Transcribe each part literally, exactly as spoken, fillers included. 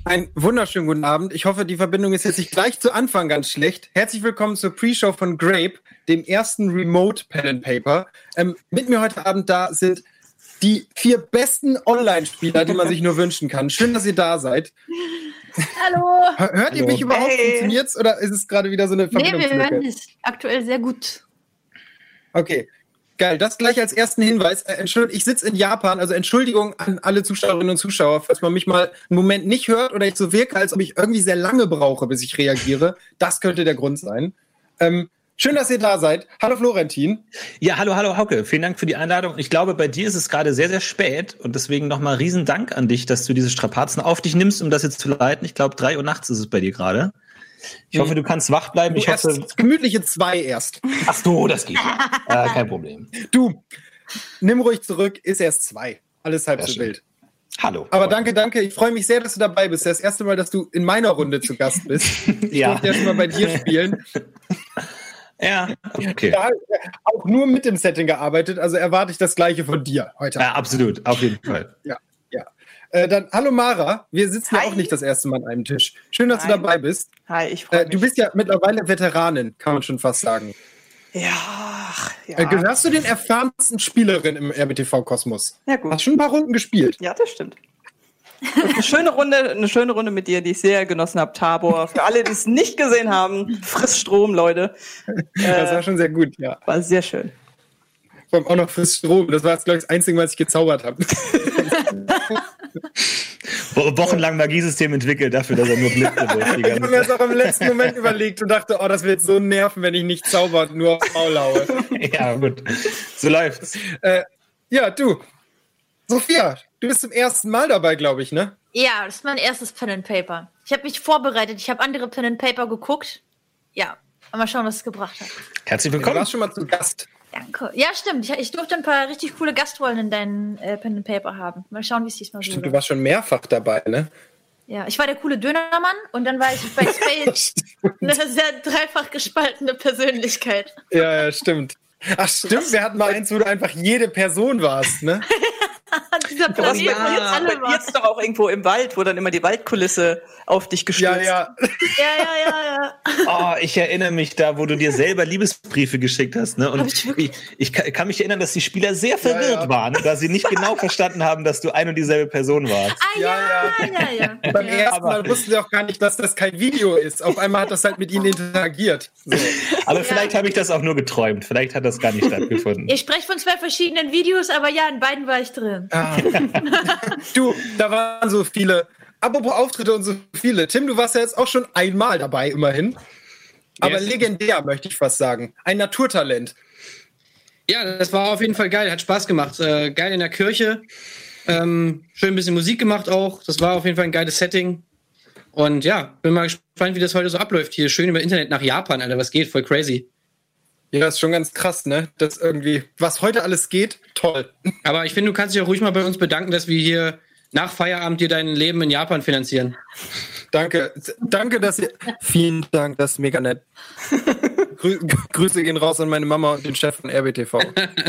Einen wunderschönen guten Abend. Ich hoffe, die Verbindung ist jetzt nicht gleich zu Anfang ganz schlecht. Herzlich willkommen zur Pre-Show von Grape, dem ersten Remote Pen and Paper. Ähm, mit mir heute Abend da sind die vier besten Online-Spieler, die man sich nur wünschen kann. Schön, dass ihr da seid. Hallo. Hört Hallo. ihr mich überhaupt? Hey. Funktioniert's oder ist es gerade wieder so eine Verbindung? Nee, wir hören dich aktuell sehr gut. Okay. Geil, das gleich als ersten Hinweis. Äh, Entschuldigung, ich sitze in Japan, also Entschuldigung an alle Zuschauerinnen und Zuschauer, falls man mich mal einen Moment nicht hört oder ich so wirke, als ob ich irgendwie sehr lange brauche, bis ich reagiere. Das könnte der Grund sein. Ähm, schön, dass ihr da seid. Hallo Florentin. Ja, hallo, hallo Hauke. Vielen Dank für die Einladung. Ich glaube, bei dir ist es gerade sehr, sehr spät und deswegen nochmal riesen Dank an dich, dass du diese Strapazen auf dich nimmst, um das jetzt zu leiten. Ich glaube, drei Uhr nachts ist es bei dir gerade. Ich hoffe, du kannst wach bleiben. Du ich hoffe, gemütliche zwei erst. Ach so, das geht. äh, kein Problem. Du, nimm ruhig zurück, ist erst zwei. Alles halb Sehr so schön. wild. Hallo. Aber danke, danke. Ich freue mich sehr, dass du dabei bist. Das erste Mal, dass du in meiner Runde zu Gast bist. Ich ja. durfte erst mal bei dir spielen. Ja, okay. Da auch nur mit dem Setting gearbeitet, also erwarte ich das Gleiche von dir heute. Ja, absolut, auf jeden Fall. Ja, ja. Äh, dann, hallo Mara, wir sitzen Hi. ja auch nicht das erste Mal an einem Tisch. Schön, dass Hi. du dabei bist. Hi, ich freue Äh, mich. du bist ja mittlerweile Veteranin, kann man schon fast sagen. Ja, ja. Äh, gehörst du den erfahrensten Spielerin im R B T V-Kosmos? Ja, gut. Hast schon ein paar Runden gespielt. Ja, das stimmt. Das ist eine schöne Runde, eine schöne Runde mit dir, die ich sehr genossen habe, Tabor. Für alle, die es nicht gesehen haben, friss Strom, Leute. Das war Äh, schon sehr gut, ja. war sehr schön. Vor allem auch noch fürs Strom. Das war jetzt, glaube ich, das Einzige, was ich gezaubert habe. Wo- Wochenlang Magiesystem entwickelt dafür, dass er nur Blitze wirft. die Ich habe ganze mir das auch im letzten Moment überlegt und dachte, oh, das wird so nerven, wenn ich nicht zauber und nur auf Maul haue. Ja, gut. So läuft's. Äh, ja, du. Sophia, du bist zum ersten Mal dabei, glaube ich, ne? Ja, das ist mein erstes Pen and Paper. Ich habe mich vorbereitet. Ich habe andere Pen and Paper geguckt. Ja, mal schauen, was es gebracht hat. Herzlich Du willkommen. warst schon mal zu Gast. Danke. Ja, stimmt. Ich, ich durfte ein paar richtig coole Gastrollen in deinen äh, Pen and Paper haben. Mal schauen, wie es diesmal so Stimmt, du wird. warst schon mehrfach dabei, ne? Ja, ich war der coole Dönermann und dann war ich bei Space eine sehr dreifach gespaltene Persönlichkeit. Ja, ja, stimmt. Ach, stimmt, wir hatten mal eins, wo du einfach jede Person warst, ne? Dieser Du warst Planet, wo jetzt bei, alle bei waren. jetzt doch auch irgendwo im Wald, wo dann immer die Waldkulisse auf dich Ja, gestürzt. ja. Ja, ja, ja, ja. Oh, ich erinnere mich da, wo du dir selber Liebesbriefe geschickt hast. Ne? Hab Und ich ich, wirklich? ich kann, kann mich erinnern, dass die Spieler sehr verwirrt ja. waren, da sie nicht genau verstanden haben, dass du ein und dieselbe Person warst. Ah, Ja, ja, ja, ja. ja. Beim ja. ersten Mal wussten sie auch gar nicht, dass das kein Video ist. Auf einmal hat das halt mit ihnen interagiert. So. Aber Ja. vielleicht habe ich das auch nur geträumt. Vielleicht hat das gar nicht stattgefunden. Ich spreche von zwei verschiedenen Videos, aber ja, in beiden war ich drin. Ah. Du, da waren so viele. Apropos Auftritte und so viele. Tim, du warst ja jetzt auch schon einmal dabei, immerhin. Aber Yes. legendär, möchte ich fast sagen. Ein Naturtalent. Ja, das war auf jeden Fall geil, hat Spaß gemacht. Äh, geil in der Kirche. Ähm, schön ein bisschen Musik gemacht auch. Das war auf jeden Fall ein geiles Setting. Und ja, bin mal gespannt, wie das heute so abläuft hier. Schön über Internet nach Japan, Alter, was geht? Voll crazy. Ja, das ist schon ganz krass, ne? Das irgendwie, was heute alles geht, toll. Aber ich finde, du kannst dich auch ruhig mal bei uns bedanken, dass wir hier nach Feierabend dir dein Leben in Japan finanzieren. Danke. Danke, dass ihr. Vielen Dank, das ist mega nett. Grü Grüße gehen raus an meine Mama und den Chef von R B T V.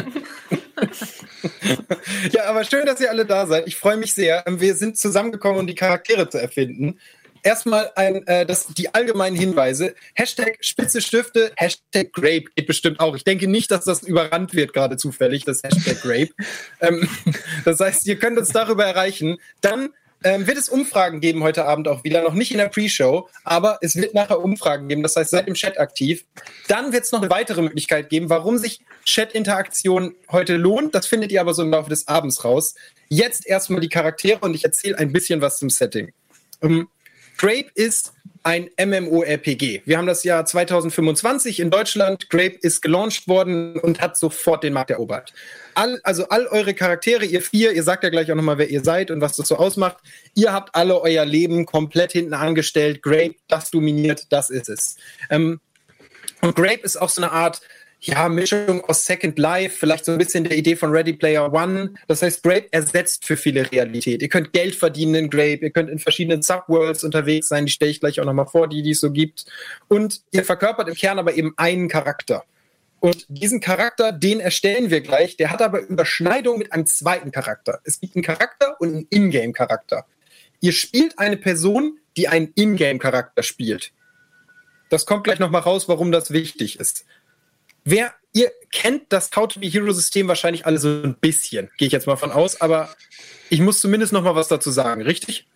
Ja, aber schön, dass ihr alle da seid. Ich freue mich sehr. Wir sind zusammengekommen, um die Charaktere zu erfinden. Erstmal ein, äh, das, die allgemeinen Hinweise. Hashtag Spitze Stifte, Hashtag Grape geht bestimmt auch. Ich denke nicht, dass das überrannt wird, gerade zufällig, das Hashtag Grape. ähm, das heißt, ihr könnt uns darüber erreichen. Dann ähm, wird es Umfragen geben heute Abend auch wieder. Noch nicht in der Pre-Show, aber es wird nachher Umfragen geben. Das heißt, seid im Chat aktiv. Dann wird es noch eine weitere Möglichkeit geben, warum sich Chat-Interaktion heute lohnt. Das findet ihr aber so im Laufe des Abends raus. Jetzt erstmal die Charaktere und ich erzähle ein bisschen was zum Setting. Ähm, Grape ist ein MMORPG. Wir haben das Jahr zwanzig fünfundzwanzig in Deutschland. Grape ist gelauncht worden und hat sofort den Markt erobert. All, also all eure Charaktere, ihr vier, ihr sagt ja gleich auch nochmal, wer ihr seid und was das so ausmacht. Ihr habt alle euer Leben komplett hinten angestellt. Grape, das dominiert, das ist es. Ähm, und Grape ist auch so eine Art ja, Mischung aus Second Life, vielleicht so ein bisschen der Idee von Ready Player One. Das heißt, Grape ersetzt für viele Realität. Ihr könnt Geld verdienen in Grape, ihr könnt in verschiedenen Subworlds unterwegs sein, die stelle ich gleich auch nochmal vor, die, die es so gibt. Und ihr verkörpert im Kern aber eben einen Charakter. Und diesen Charakter, den erstellen wir gleich, der hat aber Überschneidung mit einem zweiten Charakter. Es gibt einen Charakter und einen Ingame-Charakter. Ihr spielt eine Person, die einen Ingame-Charakter spielt. Das kommt gleich nochmal raus, warum das wichtig ist. Wer, ihr kennt das How-to-Be-Hero-System wahrscheinlich alle so ein bisschen, gehe ich jetzt mal von aus, aber ich muss zumindest noch mal was dazu sagen, richtig?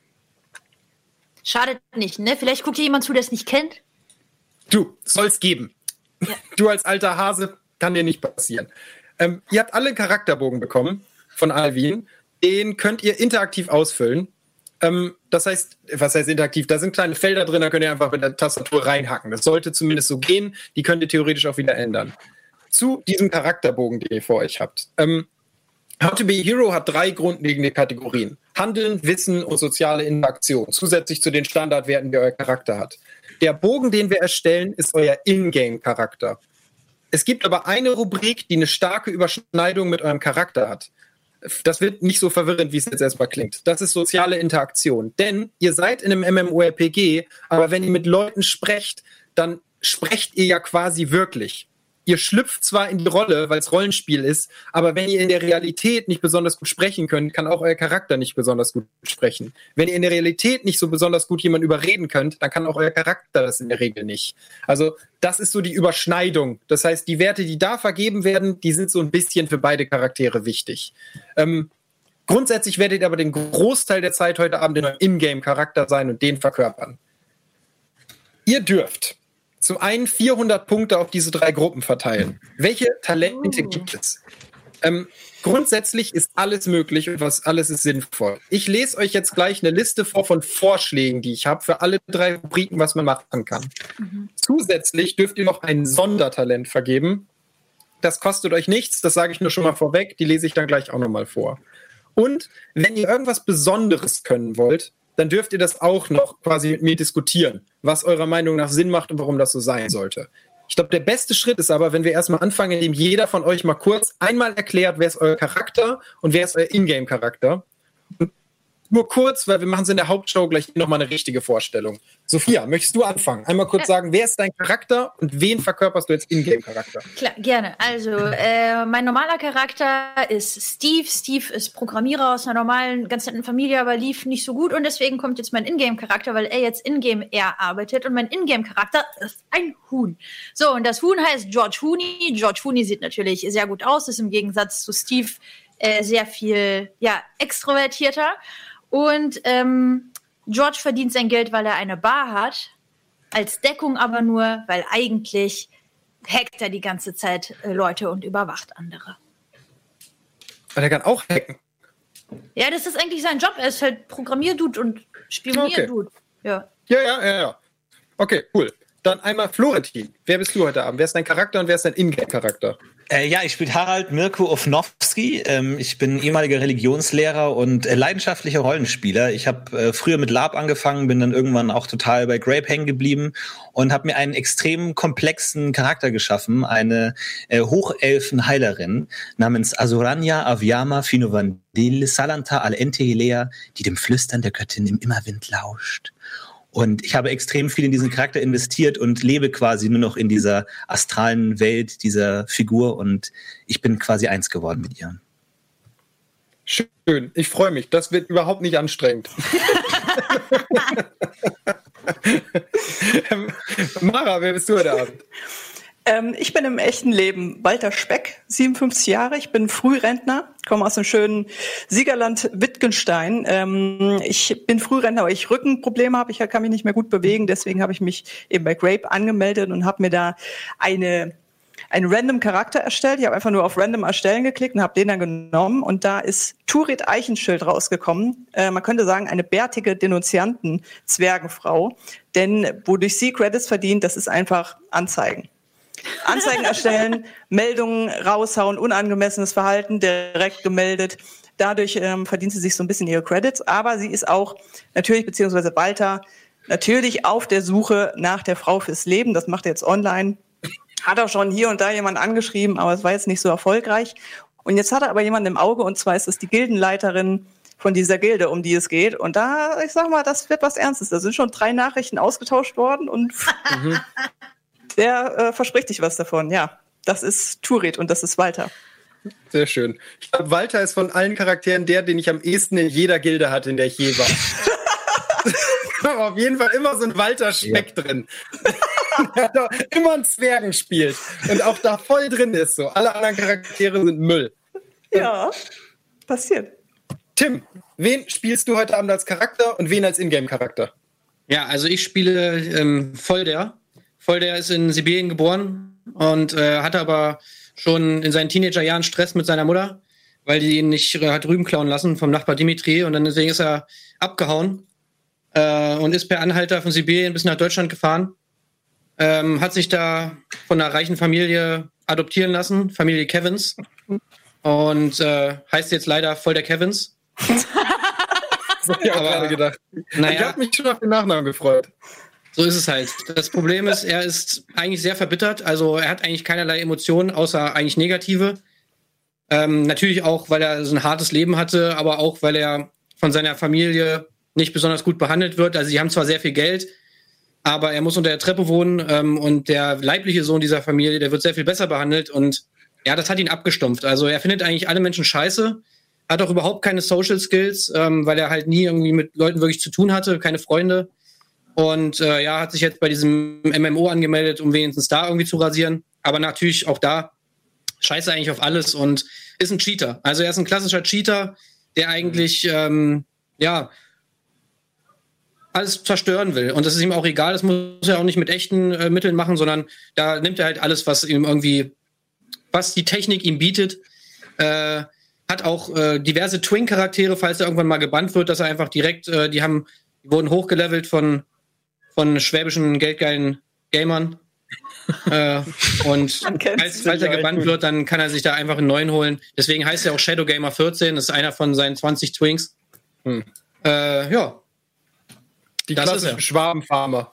Schadet nicht, ne? Vielleicht guckt hier jemand zu, der es nicht kennt. Du, soll's geben. Ja. Du als alter Hase, kann dir nicht passieren. Ähm, ihr habt alle einen Charakterbogen bekommen von Alvin. Den könnt ihr interaktiv ausfüllen. Ähm, das heißt, was heißt interaktiv? Da sind kleine Felder drin, da könnt ihr einfach mit der Tastatur reinhacken. Das sollte zumindest so gehen. Die könnt ihr theoretisch auch wieder ändern. Zu diesem Charakterbogen, den ihr vor euch habt. Ähm, How to be a Hero hat drei grundlegende Kategorien. Handeln, Wissen und soziale Interaktion. Zusätzlich zu den Standardwerten, die euer Charakter hat. Der Bogen, den wir erstellen, ist euer Ingame-Charakter. Es gibt aber eine Rubrik, die eine starke Überschneidung mit eurem Charakter hat. Das wird nicht so verwirrend, wie es jetzt erstmal klingt. Das ist soziale Interaktion. Denn ihr seid in einem MMORPG, aber wenn ihr mit Leuten sprecht, dann sprecht ihr ja quasi wirklich. Ihr schlüpft zwar in die Rolle, weil es Rollenspiel ist, aber wenn ihr in der Realität nicht besonders gut sprechen könnt, kann auch euer Charakter nicht besonders gut sprechen. Wenn ihr in der Realität nicht so besonders gut jemanden überreden könnt, dann kann auch euer Charakter das in der Regel nicht. Also das ist so die Überschneidung. Das heißt, die Werte, die da vergeben werden, die sind so ein bisschen für beide Charaktere wichtig. Ähm, grundsätzlich werdet ihr aber den Großteil der Zeit heute Abend in eurem Ingame-Charakter sein und den verkörpern. Ihr dürft zum einen vierhundert Punkte auf diese drei Gruppen verteilen. Welche Talente oh. gibt es? Ähm, grundsätzlich ist alles möglich und was alles ist sinnvoll. Ich lese euch jetzt gleich eine Liste vor von Vorschlägen, die ich habe für alle drei Rubriken, was man machen kann. Mhm. Zusätzlich dürft ihr noch ein Sondertalent vergeben. Das kostet euch nichts, das sage ich nur schon mal vorweg. Die lese ich dann gleich auch nochmal vor. Und wenn ihr irgendwas Besonderes können wollt, dann dürft ihr das auch noch quasi mit mir diskutieren, was eurer Meinung nach Sinn macht und warum das so sein sollte. Ich glaube, der beste Schritt ist aber, wenn wir erstmal anfangen, indem jeder von euch mal kurz einmal erklärt, wer ist euer Charakter und wer ist euer Ingame-Charakter. Und nur kurz, weil wir machen es in der Hauptshow gleich nochmal eine richtige Vorstellung. Sophia, möchtest du anfangen? Einmal kurz ja. sagen, wer ist dein Charakter und wen verkörperst du als Ingame-Charakter? Klar, gerne. Also, äh, mein normaler Charakter ist Steve. Steve ist Programmierer aus einer normalen, ganz netten Familie, aber lief nicht so gut und deswegen kommt jetzt mein Ingame-Charakter, weil er jetzt Ingame eher arbeitet und mein Ingame-Charakter ist ein Huhn. So, und das Huhn heißt George Hooney. George Hooney sieht natürlich sehr gut aus, ist im Gegensatz zu Steve äh, sehr viel, ja, extrovertierter. Und ähm, George verdient sein Geld, weil er eine Bar hat, als Deckung aber nur, weil eigentlich hackt er die ganze Zeit äh, Leute und überwacht andere. Aber er kann auch hacken. Ja, das ist eigentlich sein Job. Er ist halt Programmierdude und Spionierdude. Okay. Ja. ja, ja, ja, ja. Okay, cool. Dann einmal Florentin. Wer bist du heute Abend? Wer ist dein Charakter und wer ist dein Ingame-Charakter? Äh, ja, ich spiele Harald Mirko Ofnowski. Ähm, ich bin ehemaliger Religionslehrer und äh, leidenschaftlicher Rollenspieler. Ich habe äh, früher mit LARP angefangen, bin dann irgendwann auch total bei Grape hängen geblieben und habe mir einen extrem komplexen Charakter geschaffen, eine äh, Hochelfen-Heilerin namens Azurania Avyama Finovandil Salanta Al-Ente Hilea, die dem Flüstern der Göttin im Immerwind lauscht. Und ich habe extrem viel in diesen Charakter investiert und lebe quasi nur noch in dieser astralen Welt dieser Figur und ich bin quasi eins geworden mit ihr. Schön, ich freue mich. Das wird überhaupt nicht anstrengend. Mara, wer bist du heute Abend? Ähm, ich bin im echten Leben Walter Speck, siebenundfünfzig Jahre. Ich bin Frührentner, komme aus dem schönen Siegerland Wittgenstein. Ähm, ich bin Frührentner, weil ich Rückenprobleme habe. Ich kann mich nicht mehr gut bewegen. Deswegen habe ich mich eben bei Grape angemeldet und habe mir da eine einen random Charakter erstellt. Ich habe einfach nur auf Random erstellen geklickt und habe den dann genommen. Und da ist Turit Eichenschild rausgekommen. Äh, man könnte sagen, eine bärtige Denunzianten-Zwergenfrau. Denn wodurch sie Credits verdient, das ist einfach Anzeigen. Anzeigen erstellen, Meldungen raushauen, unangemessenes Verhalten direkt gemeldet. Dadurch ähm, verdient sie sich so ein bisschen ihre Credits. Aber sie ist auch natürlich, beziehungsweise Walter, natürlich auf der Suche nach der Frau fürs Leben. Das macht er jetzt online. Hat auch schon hier und da jemand angeschrieben, aber es war jetzt nicht so erfolgreich. Und jetzt hat er aber jemanden im Auge, und zwar ist es die Gildenleiterin von dieser Gilde, um die es geht. Und da, ich sag mal, das wird was Ernstes. Da sind schon drei Nachrichten ausgetauscht worden und mhm. der äh, verspricht sich was davon. Ja, das ist Turit und das ist Walter. Sehr schön. Ich glaube, Walter ist von allen Charakteren der, den ich am ehesten in jeder Gilde hatte, in der ich je war. Aber auf jeden Fall immer so ein Walter Speck ja. drin. Der da immer ein Zwergen spielt. Und auch da voll drin ist so. Alle anderen Charaktere sind Müll. Ja, passiert. Tim, wen spielst du heute Abend als Charakter und wen als Ingame-Charakter? Ja, also ich spiele ähm, Volder. Volder ist in Sibirien geboren und äh, hatte aber schon in seinen Teenagerjahren Stress mit seiner Mutter, weil die ihn nicht äh, hat Rüben klauen lassen vom Nachbar Dimitri. Und dann deswegen ist er abgehauen äh, und ist per Anhalter von Sibirien bis nach Deutschland gefahren. Ähm, hat sich da von einer reichen Familie adoptieren lassen, Familie Kevins. Und äh, heißt jetzt leider Volder Kevins. Das hab ich auch gerade gedacht. Naja, ich habe mich schon auf den Nachnamen gefreut. So ist es halt. Das Problem ist, er ist eigentlich sehr verbittert. Also er hat eigentlich keinerlei Emotionen, außer eigentlich negative. Ähm, natürlich auch, weil er so ein hartes Leben hatte, aber auch, weil er von seiner Familie nicht besonders gut behandelt wird. Also sie haben zwar sehr viel Geld, aber er muss unter der Treppe wohnen ähm, und der leibliche Sohn dieser Familie, der wird sehr viel besser behandelt und ja, das hat ihn abgestumpft. Also er findet eigentlich alle Menschen scheiße, hat auch überhaupt keine Social Skills, ähm, weil er halt nie irgendwie mit Leuten wirklich zu tun hatte, keine Freunde. Und äh, ja, hat sich jetzt bei diesem M M O angemeldet, um wenigstens da irgendwie zu rasieren. Aber natürlich auch da scheiße eigentlich auf alles und ist ein Cheater. Also er ist ein klassischer Cheater, der eigentlich, ähm, ja, alles zerstören will. Und das ist ihm auch egal. Das muss er auch nicht mit echten äh, Mitteln machen, sondern da nimmt er halt alles, was ihm irgendwie, was die Technik ihm bietet. Äh, hat auch äh, diverse Twin-Charaktere, falls er irgendwann mal gebannt wird, dass er einfach direkt, äh, die haben, die wurden hochgelevelt von von schwäbischen, geldgeilen Gamern. äh, und falls, falls er gebannt wird, dann kann er sich da einfach einen neuen holen. Deswegen heißt er auch Shadow Gamer vierzehn. Das ist einer von seinen zwanzig Twinks. Hm. Äh, ja. Die das klassischen Schwabenfarmer.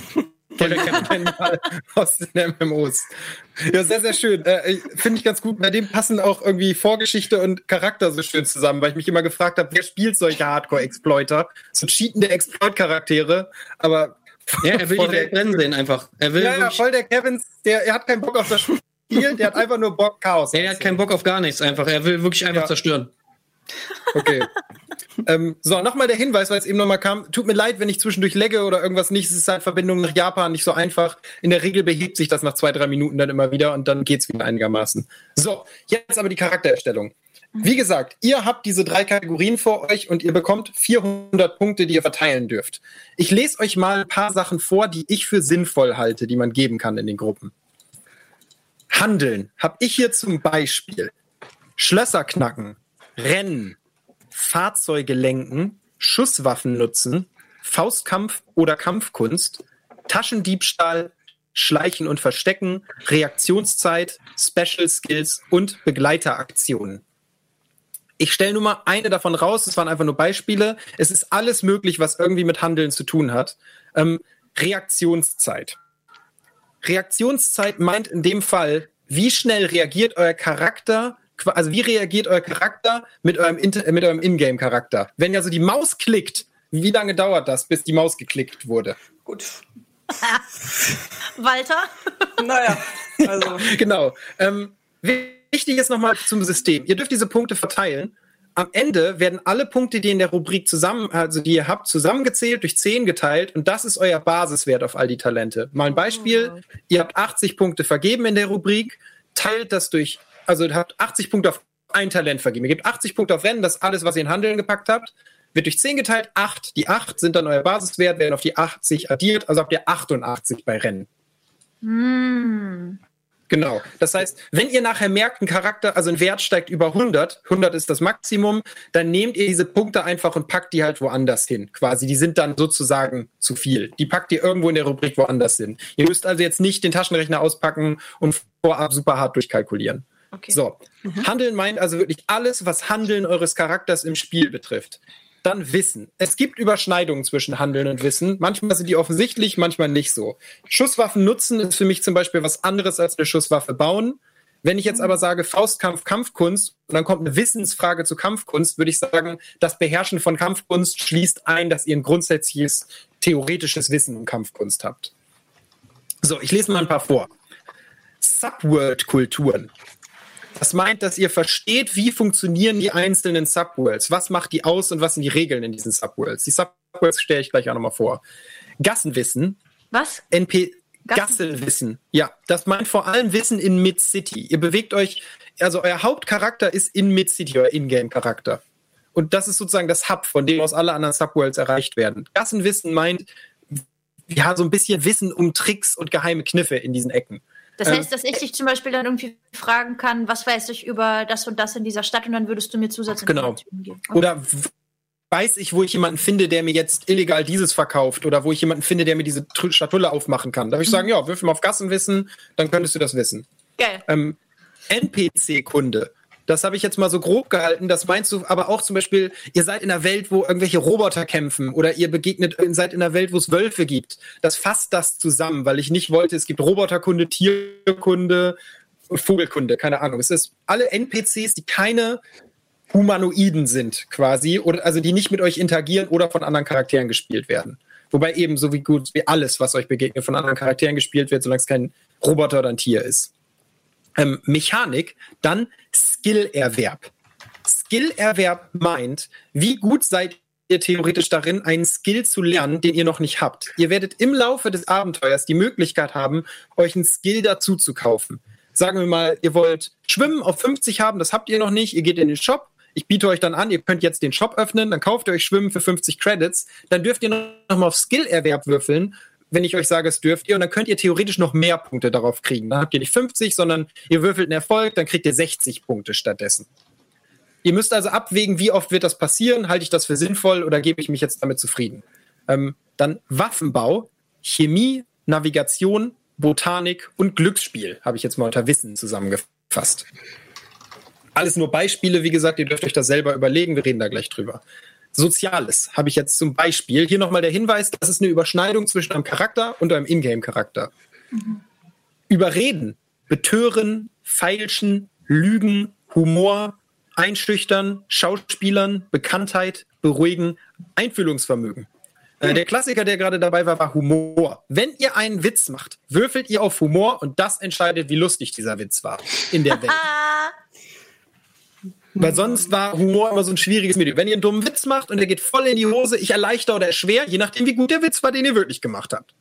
Aus den M M Os. Ja, sehr, sehr schön. Äh, Finde ich ganz gut. Bei dem passen auch irgendwie Vorgeschichte und Charakter so schön zusammen, weil ich mich immer gefragt habe, wer spielt solche Hardcore-Exploiter? So cheatende Exploit-Charaktere, aber ja, er will die Welt brennen sehen einfach. Er will ja, ja, voll der Kevins, der, er hat keinen Bock auf das Spiel, der hat einfach nur Bock Chaos. Nee, er hat keinen Bock auf gar nichts einfach. Er will wirklich einfach ja. zerstören. Okay. ähm, so, nochmal der Hinweis, weil es eben nochmal kam. Tut mir leid, wenn ich zwischendurch lagge oder irgendwas nicht. Es ist halt Verbindung nach Japan nicht so einfach. In der Regel behebt sich das nach zwei, drei Minuten dann immer wieder und dann geht's wieder einigermaßen. So, jetzt aber die Charaktererstellung. Wie gesagt, ihr habt diese drei Kategorien vor euch und ihr bekommt vierhundert Punkte, die ihr verteilen dürft. Ich lese euch mal ein paar Sachen vor, die ich für sinnvoll halte, die man geben kann in den Gruppen. Handeln habe ich hier zum Beispiel Schlösser knacken, Rennen, Fahrzeuge lenken, Schusswaffen nutzen, Faustkampf oder Kampfkunst, Taschendiebstahl, Schleichen und Verstecken, Reaktionszeit, Special Skills und Begleiteraktionen. Ich stelle nur mal eine davon raus, das waren einfach nur Beispiele. Es ist alles möglich, was irgendwie mit Handeln zu tun hat. Ähm, Reaktionszeit. Reaktionszeit meint in dem Fall, wie schnell reagiert euer Charakter, also wie reagiert euer Charakter mit eurem, Inter- mit eurem Ingame-Charakter. Wenn ja so die Maus klickt, wie lange dauert das, bis die Maus geklickt wurde? Gut. Walter? Naja, also. Genau. Ähm, wichtig ist nochmal zum System. Ihr dürft diese Punkte verteilen. Am Ende werden alle Punkte, die in der Rubrik zusammen, also die ihr habt, zusammengezählt, durch zehn geteilt und das ist euer Basiswert auf all die Talente. Mal ein Beispiel. Oh. Ihr habt achtzig Punkte vergeben in der Rubrik, teilt das durch, also ihr habt achtzig Punkte auf ein Talent vergeben. Ihr gebt achtzig Punkte auf Rennen, das ist alles, was ihr in Handeln gepackt habt. Wird durch zehn geteilt, acht. Die acht sind dann euer Basiswert, werden auf die achtzig addiert, also habt ihr achtundachtzig bei Rennen. Mm. Genau. Das heißt, wenn ihr nachher merkt, ein Charakter, also ein Wert steigt über hundert, hundert ist das Maximum, dann nehmt ihr diese Punkte einfach und packt die halt woanders hin. Quasi, die sind dann sozusagen zu viel. Die packt ihr irgendwo in der Rubrik woanders hin. Ihr müsst also jetzt nicht den Taschenrechner auspacken und vorab super hart durchkalkulieren. Okay. So. Mhm. Handeln meint also wirklich alles, was Handeln eures Charakters im Spiel betrifft. Dann Wissen. Es gibt Überschneidungen zwischen Handeln und Wissen. Manchmal sind die offensichtlich, manchmal nicht so. Schusswaffen nutzen ist für mich zum Beispiel was anderes als eine Schusswaffe bauen. Wenn ich jetzt aber sage Faustkampf, Kampfkunst und dann kommt eine Wissensfrage zu Kampfkunst, würde ich sagen, das Beherrschen von Kampfkunst schließt ein, dass ihr ein grundsätzliches theoretisches Wissen um Kampfkunst habt. So, ich lese mal ein paar vor. Subworld-Kulturen. Das meint, dass ihr versteht, wie funktionieren die einzelnen Subworlds. Was macht die aus und was sind die Regeln in diesen Subworlds? Die Subworlds stelle ich gleich auch nochmal vor. Gassenwissen. Was? N P Gassen- Gassenwissen. Ja, das meint vor allem Wissen in Mid-City. Ihr bewegt euch, also euer Hauptcharakter ist in Mid-City, euer Ingame-Charakter. Und das ist sozusagen das Hub, von dem aus alle anderen Subworlds erreicht werden. Gassenwissen meint, ja, so ein bisschen Wissen um Tricks und geheime Kniffe in diesen Ecken. Das heißt, dass ich dich zum Beispiel dann irgendwie fragen kann, was weiß ich über das und das in dieser Stadt und dann würdest du mir Zusatzinformationen Genau. geben. Okay. Oder w- weiß ich, wo ich jemanden finde, der mir jetzt illegal dieses verkauft oder wo ich jemanden finde, der mir diese Tr- Schatulle aufmachen kann. Darf ich sagen, ja, würfel mal auf Gassenwissen, dann könntest du das wissen. Geil. Ähm, N P C-Kunde. Das habe ich jetzt mal so grob gehalten. Das meinst du aber auch zum Beispiel, ihr seid in einer Welt, wo irgendwelche Roboter kämpfen oder ihr begegnet, seid in einer Welt, wo es Wölfe gibt. Das fasst das zusammen, weil ich nicht wollte, es gibt Roboterkunde, Tierkunde, Vogelkunde, keine Ahnung. Es ist alle N P Cs, die keine Humanoiden sind quasi, oder also die nicht mit euch interagieren oder von anderen Charakteren gespielt werden. Wobei eben so wie gut wie alles, was euch begegnet, von anderen Charakteren gespielt wird, solange es kein Roboter oder ein Tier ist. Ähm, Mechanik, dann Skillerwerb. Skillerwerb meint, wie gut seid ihr theoretisch darin, einen Skill zu lernen, den ihr noch nicht habt. Ihr werdet im Laufe des Abenteuers die Möglichkeit haben, euch einen Skill dazu zu kaufen. Sagen wir mal, ihr wollt Schwimmen auf fünfzig haben, das habt ihr noch nicht, ihr geht in den Shop, ich biete euch dann an, ihr könnt jetzt den Shop öffnen, dann kauft ihr euch Schwimmen für fünfzig Credits, dann dürft ihr noch mal auf Skillerwerb würfeln, wenn ich euch sage, es dürft ihr, und dann könnt ihr theoretisch noch mehr Punkte darauf kriegen. Dann habt ihr nicht fünfzig, sondern ihr würfelt einen Erfolg, dann kriegt ihr sechzig Punkte stattdessen. Ihr müsst also abwägen, wie oft wird das passieren, halte ich das für sinnvoll oder gebe ich mich jetzt damit zufrieden. Ähm, dann Waffenbau, Chemie, Navigation, Botanik und Glücksspiel habe ich jetzt mal unter Wissen zusammengefasst. Alles nur Beispiele, wie gesagt, ihr dürft euch das selber überlegen, wir reden da gleich drüber. Soziales habe ich jetzt zum Beispiel. Hier nochmal der Hinweis, das ist eine Überschneidung zwischen einem Charakter und einem Ingame-Charakter. Mhm. Überreden, betören, feilschen, lügen, Humor, einschüchtern, Schauspielern, Bekanntheit, beruhigen, Einfühlungsvermögen. Äh, der Klassiker, der gerade dabei war, war Humor. Wenn ihr einen Witz macht, würfelt ihr auf Humor und das entscheidet, wie lustig dieser Witz war in der Welt. Weil sonst war Humor immer so ein schwieriges Medium. Wenn ihr einen dummen Witz macht und der geht voll in die Hose, ich erleichter oder erschwer, je nachdem, wie gut der Witz war, den ihr wirklich gemacht habt.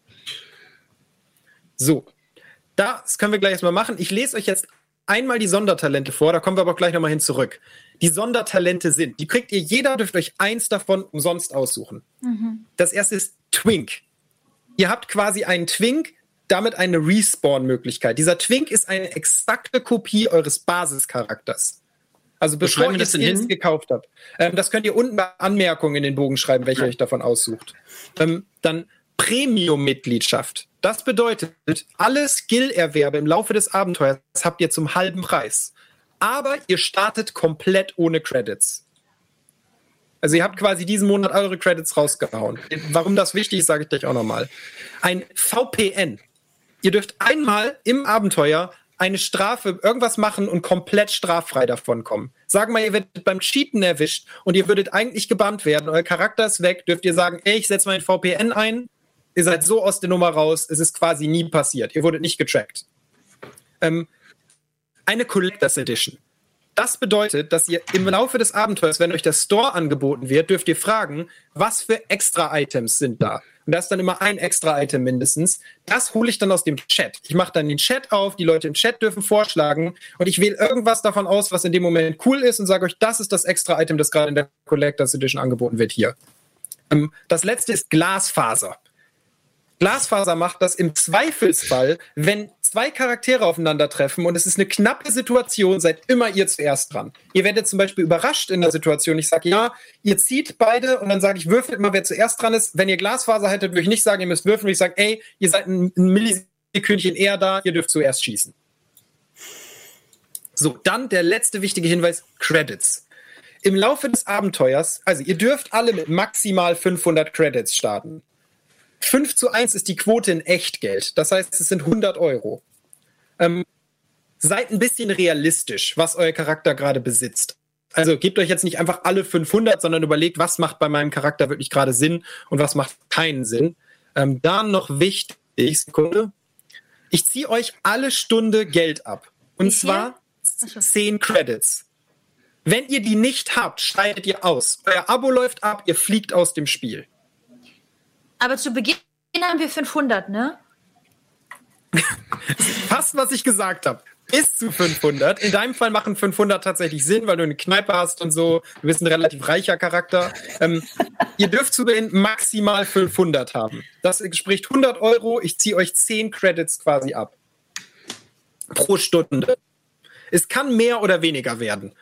So, das können wir gleich erstmal machen. Ich lese euch jetzt einmal die Sondertalente vor, da kommen wir aber auch gleich nochmal hin zurück. Die Sondertalente sind, die kriegt ihr, jeder dürft euch eins davon umsonst aussuchen. Mhm. Das erste ist Twink. Ihr habt quasi einen Twink, damit eine Respawn-Möglichkeit. Dieser Twink ist eine exakte Kopie eures Basischarakters. Also bevor ihr das Skills gekauft habt. Ähm, das könnt ihr unten bei Anmerkungen in den Bogen schreiben, welche ja. euch davon aussucht. Ähm, dann Premium-Mitgliedschaft. Das bedeutet, alle Skill-Erwerbe im Laufe des Abenteuers habt ihr zum halben Preis. Aber ihr startet komplett ohne Credits. Also ihr habt quasi diesen Monat eure Credits rausgehauen. Warum das wichtig ist, sage ich gleich auch nochmal. Ein V P N. Ihr dürft einmal im Abenteuer eine Strafe, irgendwas machen und komplett straffrei davon kommen. Sagen wir mal, ihr werdet beim Cheaten erwischt und ihr würdet eigentlich gebannt werden. Euer Charakter ist weg, dürft ihr sagen, ey, ich setze mal ein V P N ein. Ihr seid so aus der Nummer raus, es ist quasi nie passiert. Ihr wurdet nicht getrackt. Ähm, eine Collectors Edition. Das bedeutet, dass ihr im Laufe des Abenteuers, wenn euch der Store angeboten wird, dürft ihr fragen, was für Extra-Items sind da. Und da ist dann immer ein Extra-Item mindestens. Das hole ich dann aus dem Chat. Ich mache dann den Chat auf, die Leute im Chat dürfen vorschlagen und ich wähle irgendwas davon aus, was in dem Moment cool ist und sage euch, das ist das Extra-Item, das gerade in der Collectors Edition angeboten wird hier. Ähm, das letzte ist Glasfaser. Glasfaser macht das im Zweifelsfall, wenn zwei Charaktere aufeinandertreffen und es ist eine knappe Situation, seid immer ihr zuerst dran. Ihr werdet zum Beispiel überrascht in der Situation. Ich sage, ja, ihr zieht beide und dann sage ich, würfelt mal, wer zuerst dran ist. Wenn ihr Glasfaser hättet, würde ich nicht sagen, ihr müsst würfeln. Ich sage, ey, ihr seid ein, ein Millisekündchen eher da, ihr dürft zuerst schießen. So, dann der letzte wichtige Hinweis, Credits. Im Laufe des Abenteuers, also ihr dürft alle mit maximal fünfhundert Credits starten. fünf zu eins ist die Quote in Echtgeld. Das heißt, es sind hundert Euro. Ähm, seid ein bisschen realistisch, was euer Charakter gerade besitzt. Also gebt euch jetzt nicht einfach alle fünfhundert, sondern überlegt, was macht bei meinem Charakter wirklich gerade Sinn und was macht keinen Sinn. Ähm, dann noch wichtig, Sekunde. Ich ziehe euch alle Stunde Geld ab. Und zwar zehn Credits. Wenn ihr die nicht habt, scheidet ihr aus. Euer Abo läuft ab, ihr fliegt aus dem Spiel. Aber zu Beginn haben wir fünfhundert, ne? Fast, was ich gesagt habe. Bis zu fünfhundert. In deinem Fall machen fünfhundert tatsächlich Sinn, weil du eine Kneipe hast und so. Du bist ein relativ reicher Charakter. Ähm, ihr dürft zu Beginn maximal fünfhundert haben. Das entspricht hundert Euro. Ich ziehe euch zehn Credits quasi ab. Pro Stunde. Es kann mehr oder weniger werden.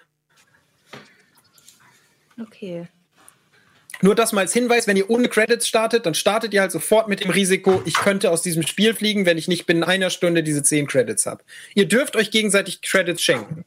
Okay. Nur das mal als Hinweis, wenn ihr ohne Credits startet, dann startet ihr halt sofort mit dem Risiko, ich könnte aus diesem Spiel fliegen, wenn ich nicht binnen einer Stunde diese zehn Credits habe. Ihr dürft euch gegenseitig Credits schenken.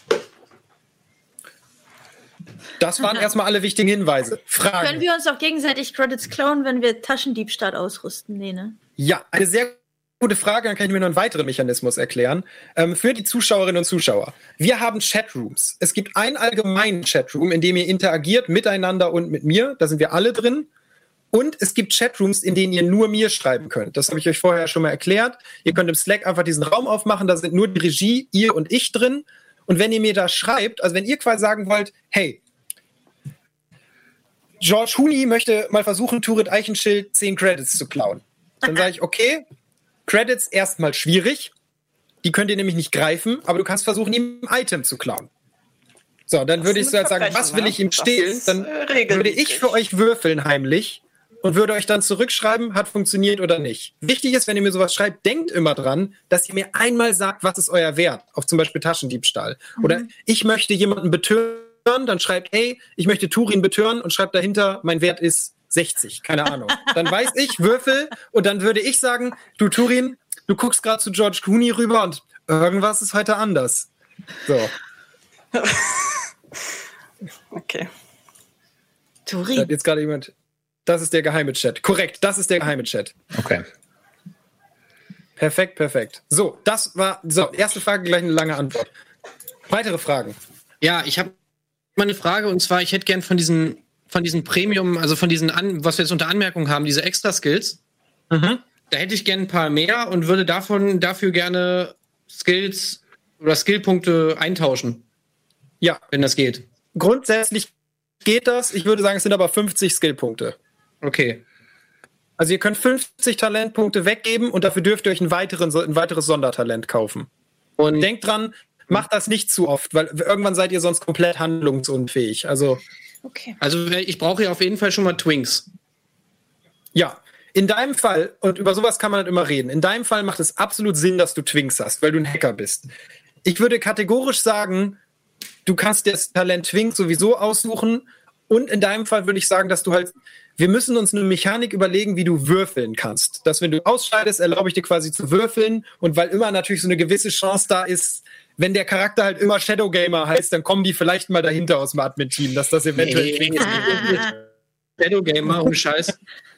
Das waren erstmal alle wichtigen Hinweise. Fragen. Können wir uns auch gegenseitig Credits klauen, wenn wir Taschendiebstahl ausrüsten? Nee, ne? Ja, eine sehr gute Frage, dann kann ich mir noch einen weiteren Mechanismus erklären. Ähm, für die Zuschauerinnen und Zuschauer. Wir haben Chatrooms. Es gibt einen allgemeinen Chatroom, in dem ihr interagiert miteinander und mit mir. Da sind wir alle drin. Und es gibt Chatrooms, in denen ihr nur mir schreiben könnt. Das habe ich euch vorher schon mal erklärt. Ihr könnt im Slack einfach diesen Raum aufmachen. Da sind nur die Regie, ihr und ich drin. Und wenn ihr mir da schreibt, also wenn ihr quasi sagen wollt, hey, George Huni möchte mal versuchen, Turit Eichenschild zehn Credits zu klauen. Dann sage ich, okay, Credits erstmal schwierig. Die könnt ihr nämlich nicht greifen, aber du kannst versuchen, ihm ein Item zu klauen. So, dann würde ich so halt sagen, was will ich ihm stehlen? Dann würde ich für euch würfeln heimlich und würde euch dann zurückschreiben, hat funktioniert oder nicht. Wichtig ist, wenn ihr mir sowas schreibt, denkt immer dran, dass ihr mir einmal sagt, was ist euer Wert, auf zum Beispiel Taschendiebstahl. Mhm. Oder ich möchte jemanden betören, dann schreibt, hey, ich möchte Turin betören und schreibt dahinter, mein Wert ist sechzig, keine Ahnung. Dann weiß ich, würfel, und dann würde ich sagen, du Turin, du guckst gerade zu George Clooney rüber und irgendwas ist heute anders. So. Okay. Turin. Da hat jetzt gerade jemand, das ist der geheime Chat. Korrekt, das ist der geheime Chat. Okay. Perfekt, perfekt. So, das war, so, erste Frage, gleich eine lange Antwort. Weitere Fragen? Ja, ich habe mal eine Frage, und zwar, ich hätte gern von diesen von diesen Premium, also von diesen, An- was wir jetzt unter Anmerkung haben, diese Extra-Skills, mhm. da hätte ich gerne ein paar mehr und würde davon dafür gerne Skills oder Skillpunkte eintauschen. Ja. Wenn das geht. Grundsätzlich geht das. Ich würde sagen, es sind aber fünfzig Skillpunkte. Okay. Also ihr könnt fünfzig Talentpunkte weggeben und dafür dürft ihr euch einen weiteren, ein weiteres Sondertalent kaufen. Und denkt dran, macht das nicht zu oft, weil irgendwann seid ihr sonst komplett handlungsunfähig. Also Okay. Also ich brauche ja auf jeden Fall schon mal Twinks. Ja, in deinem Fall, und über sowas kann man halt immer reden, in deinem Fall macht es absolut Sinn, dass du Twinks hast, weil du ein Hacker bist. Ich würde kategorisch sagen, du kannst das Talent Twink sowieso aussuchen, und in deinem Fall würde ich sagen, dass du halt, wir müssen uns eine Mechanik überlegen, wie du würfeln kannst. Dass wenn du ausscheidest, erlaube ich dir quasi zu würfeln, und weil immer natürlich so eine gewisse Chance da ist, wenn der Charakter halt immer Shadow Gamer heißt, dann kommen die vielleicht mal dahinter aus dem Admin-Team, dass das eventuell nee, Shadow Gamer und Scheiß.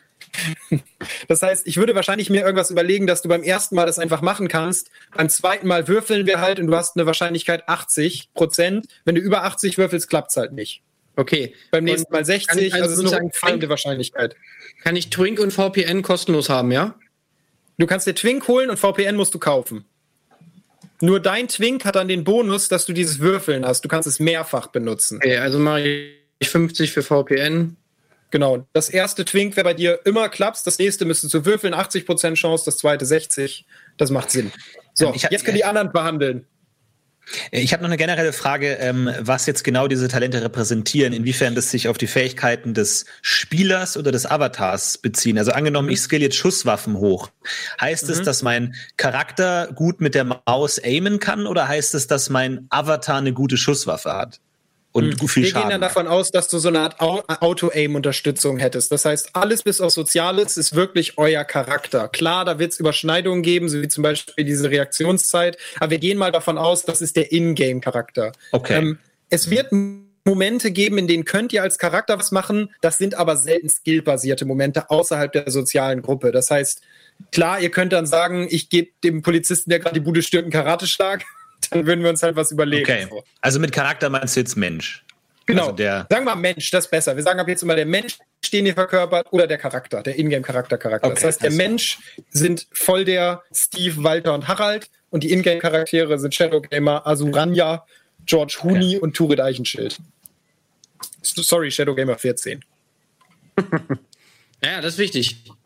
Das heißt, ich würde wahrscheinlich mir irgendwas überlegen, dass du beim ersten Mal das einfach machen kannst. Beim zweiten Mal würfeln wir halt und du hast eine Wahrscheinlichkeit achtzig Prozent. Wenn du über achtzig würfelst, klappt es halt nicht. Okay. Beim nächsten Mal sechzig, also, also es ist eine fallende Wahrscheinlichkeit. Kann ich Twink und V P N kostenlos haben, ja? Du kannst dir Twink holen und V P N musst du kaufen. Nur dein Twink hat dann den Bonus, dass du dieses Würfeln hast. Du kannst es mehrfach benutzen. Okay, also mache ich fünfzig für V P N. Genau. Das erste Twink wäre bei dir immer klappst. Das nächste müsstest du würfeln. achtzig Prozent Chance, das zweite sechzig. Das macht Sinn. So, ich hab, jetzt können die anderen behandeln. Ich habe noch eine generelle Frage, ähm, was jetzt genau diese Talente repräsentieren, inwiefern das sich auf die Fähigkeiten des Spielers oder des Avatars beziehen. Also angenommen, mhm. ich skill jetzt Schusswaffen hoch. Heißt es, mhm. dass mein Charakter gut mit der Maus aimen kann, oder heißt es, dass mein Avatar eine gute Schusswaffe hat? Und mhm. viel Wir Schaden gehen dann macht? davon aus, dass du so eine Art Auto-Aim-Unterstützung hättest. Das heißt, alles bis auf Soziales ist wirklich euer Charakter. Klar, da wird es Überschneidungen geben, so wie zum Beispiel diese Reaktionszeit. Aber wir gehen mal davon aus, das ist der In-Game-Charakter. Okay. Ähm, es wird Momente geben, in denen könnt ihr als Charakter was machen. Das sind aber selten skillbasierte Momente außerhalb der sozialen Gruppe. Das heißt, klar, ihr könnt dann sagen, ich gebe dem Polizisten, der gerade die Bude stört, einen Karateschlag. Dann würden wir uns halt was überlegen. Okay. Also mit Charakter meinst du jetzt Mensch? Genau. Also der sagen wir Mensch, das ist besser. Wir sagen ab jetzt immer der Mensch, den ihr verkörpert, oder der Charakter, der Ingame-Charakter-Charakter. Okay, das heißt, der also. Mensch sind voll der Steve, Walter und Harald, und die Ingame-Charaktere sind Shadowgamer, Azuranya, George Huni okay. und Turit Eichenschild. Sorry, Shadowgamer vierzehn. Ja, das ist wichtig.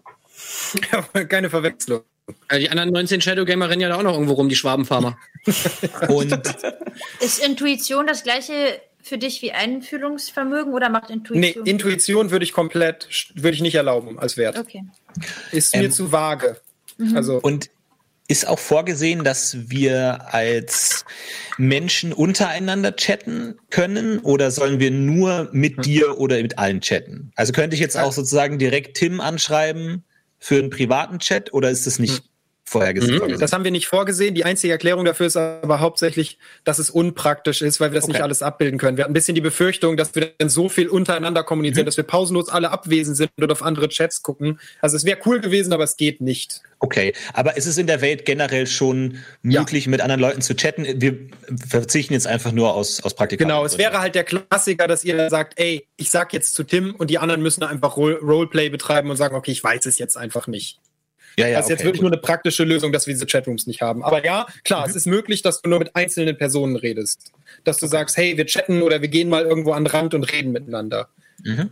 Keine Verwechslung. Also die anderen neunzehn Shadowgamer rennen ja da auch noch irgendwo rum, die Schwabenfarmer. Und ist Intuition das gleiche für dich wie Einfühlungsvermögen oder macht Intuition? Nee, Intuition würde ich komplett, würde ich nicht erlauben als Wert. Okay. Ist mir Ähm, zu vage. Mhm. Also, und ist auch vorgesehen, dass wir als Menschen untereinander chatten können oder sollen wir nur mit dir oder mit allen chatten? Also könnte ich jetzt auch sozusagen direkt Tim anschreiben für einen privaten Chat oder ist das nicht vorhergesehen? Mhm. Das haben wir nicht vorgesehen. Die einzige Erklärung dafür ist aber hauptsächlich, dass es unpraktisch ist, weil wir das okay. nicht alles abbilden können. Wir hatten ein bisschen die Befürchtung, dass wir dann so viel untereinander kommunizieren, mhm. dass wir pausenlos alle abwesend sind und auf andere Chats gucken. Also es wäre cool gewesen, aber es geht nicht. Okay, aber ist es in der Welt generell schon möglich, ja. mit anderen Leuten zu chatten? Wir verzichten jetzt einfach nur aus, aus Praktika. Genau, es wäre halt der Klassiker, dass ihr sagt, ey, ich sag jetzt zu Tim und die anderen müssen einfach Roleplay betreiben und sagen, okay, ich weiß es jetzt einfach nicht. Ja, ja, das ist okay, jetzt wirklich gut. Nur eine praktische Lösung, dass wir diese Chatrooms nicht haben. Aber ja, klar, mhm. es ist möglich, dass du nur mit einzelnen Personen redest. Dass du okay. sagst, hey, wir chatten oder wir gehen mal irgendwo an den Rand und reden miteinander. Mhm.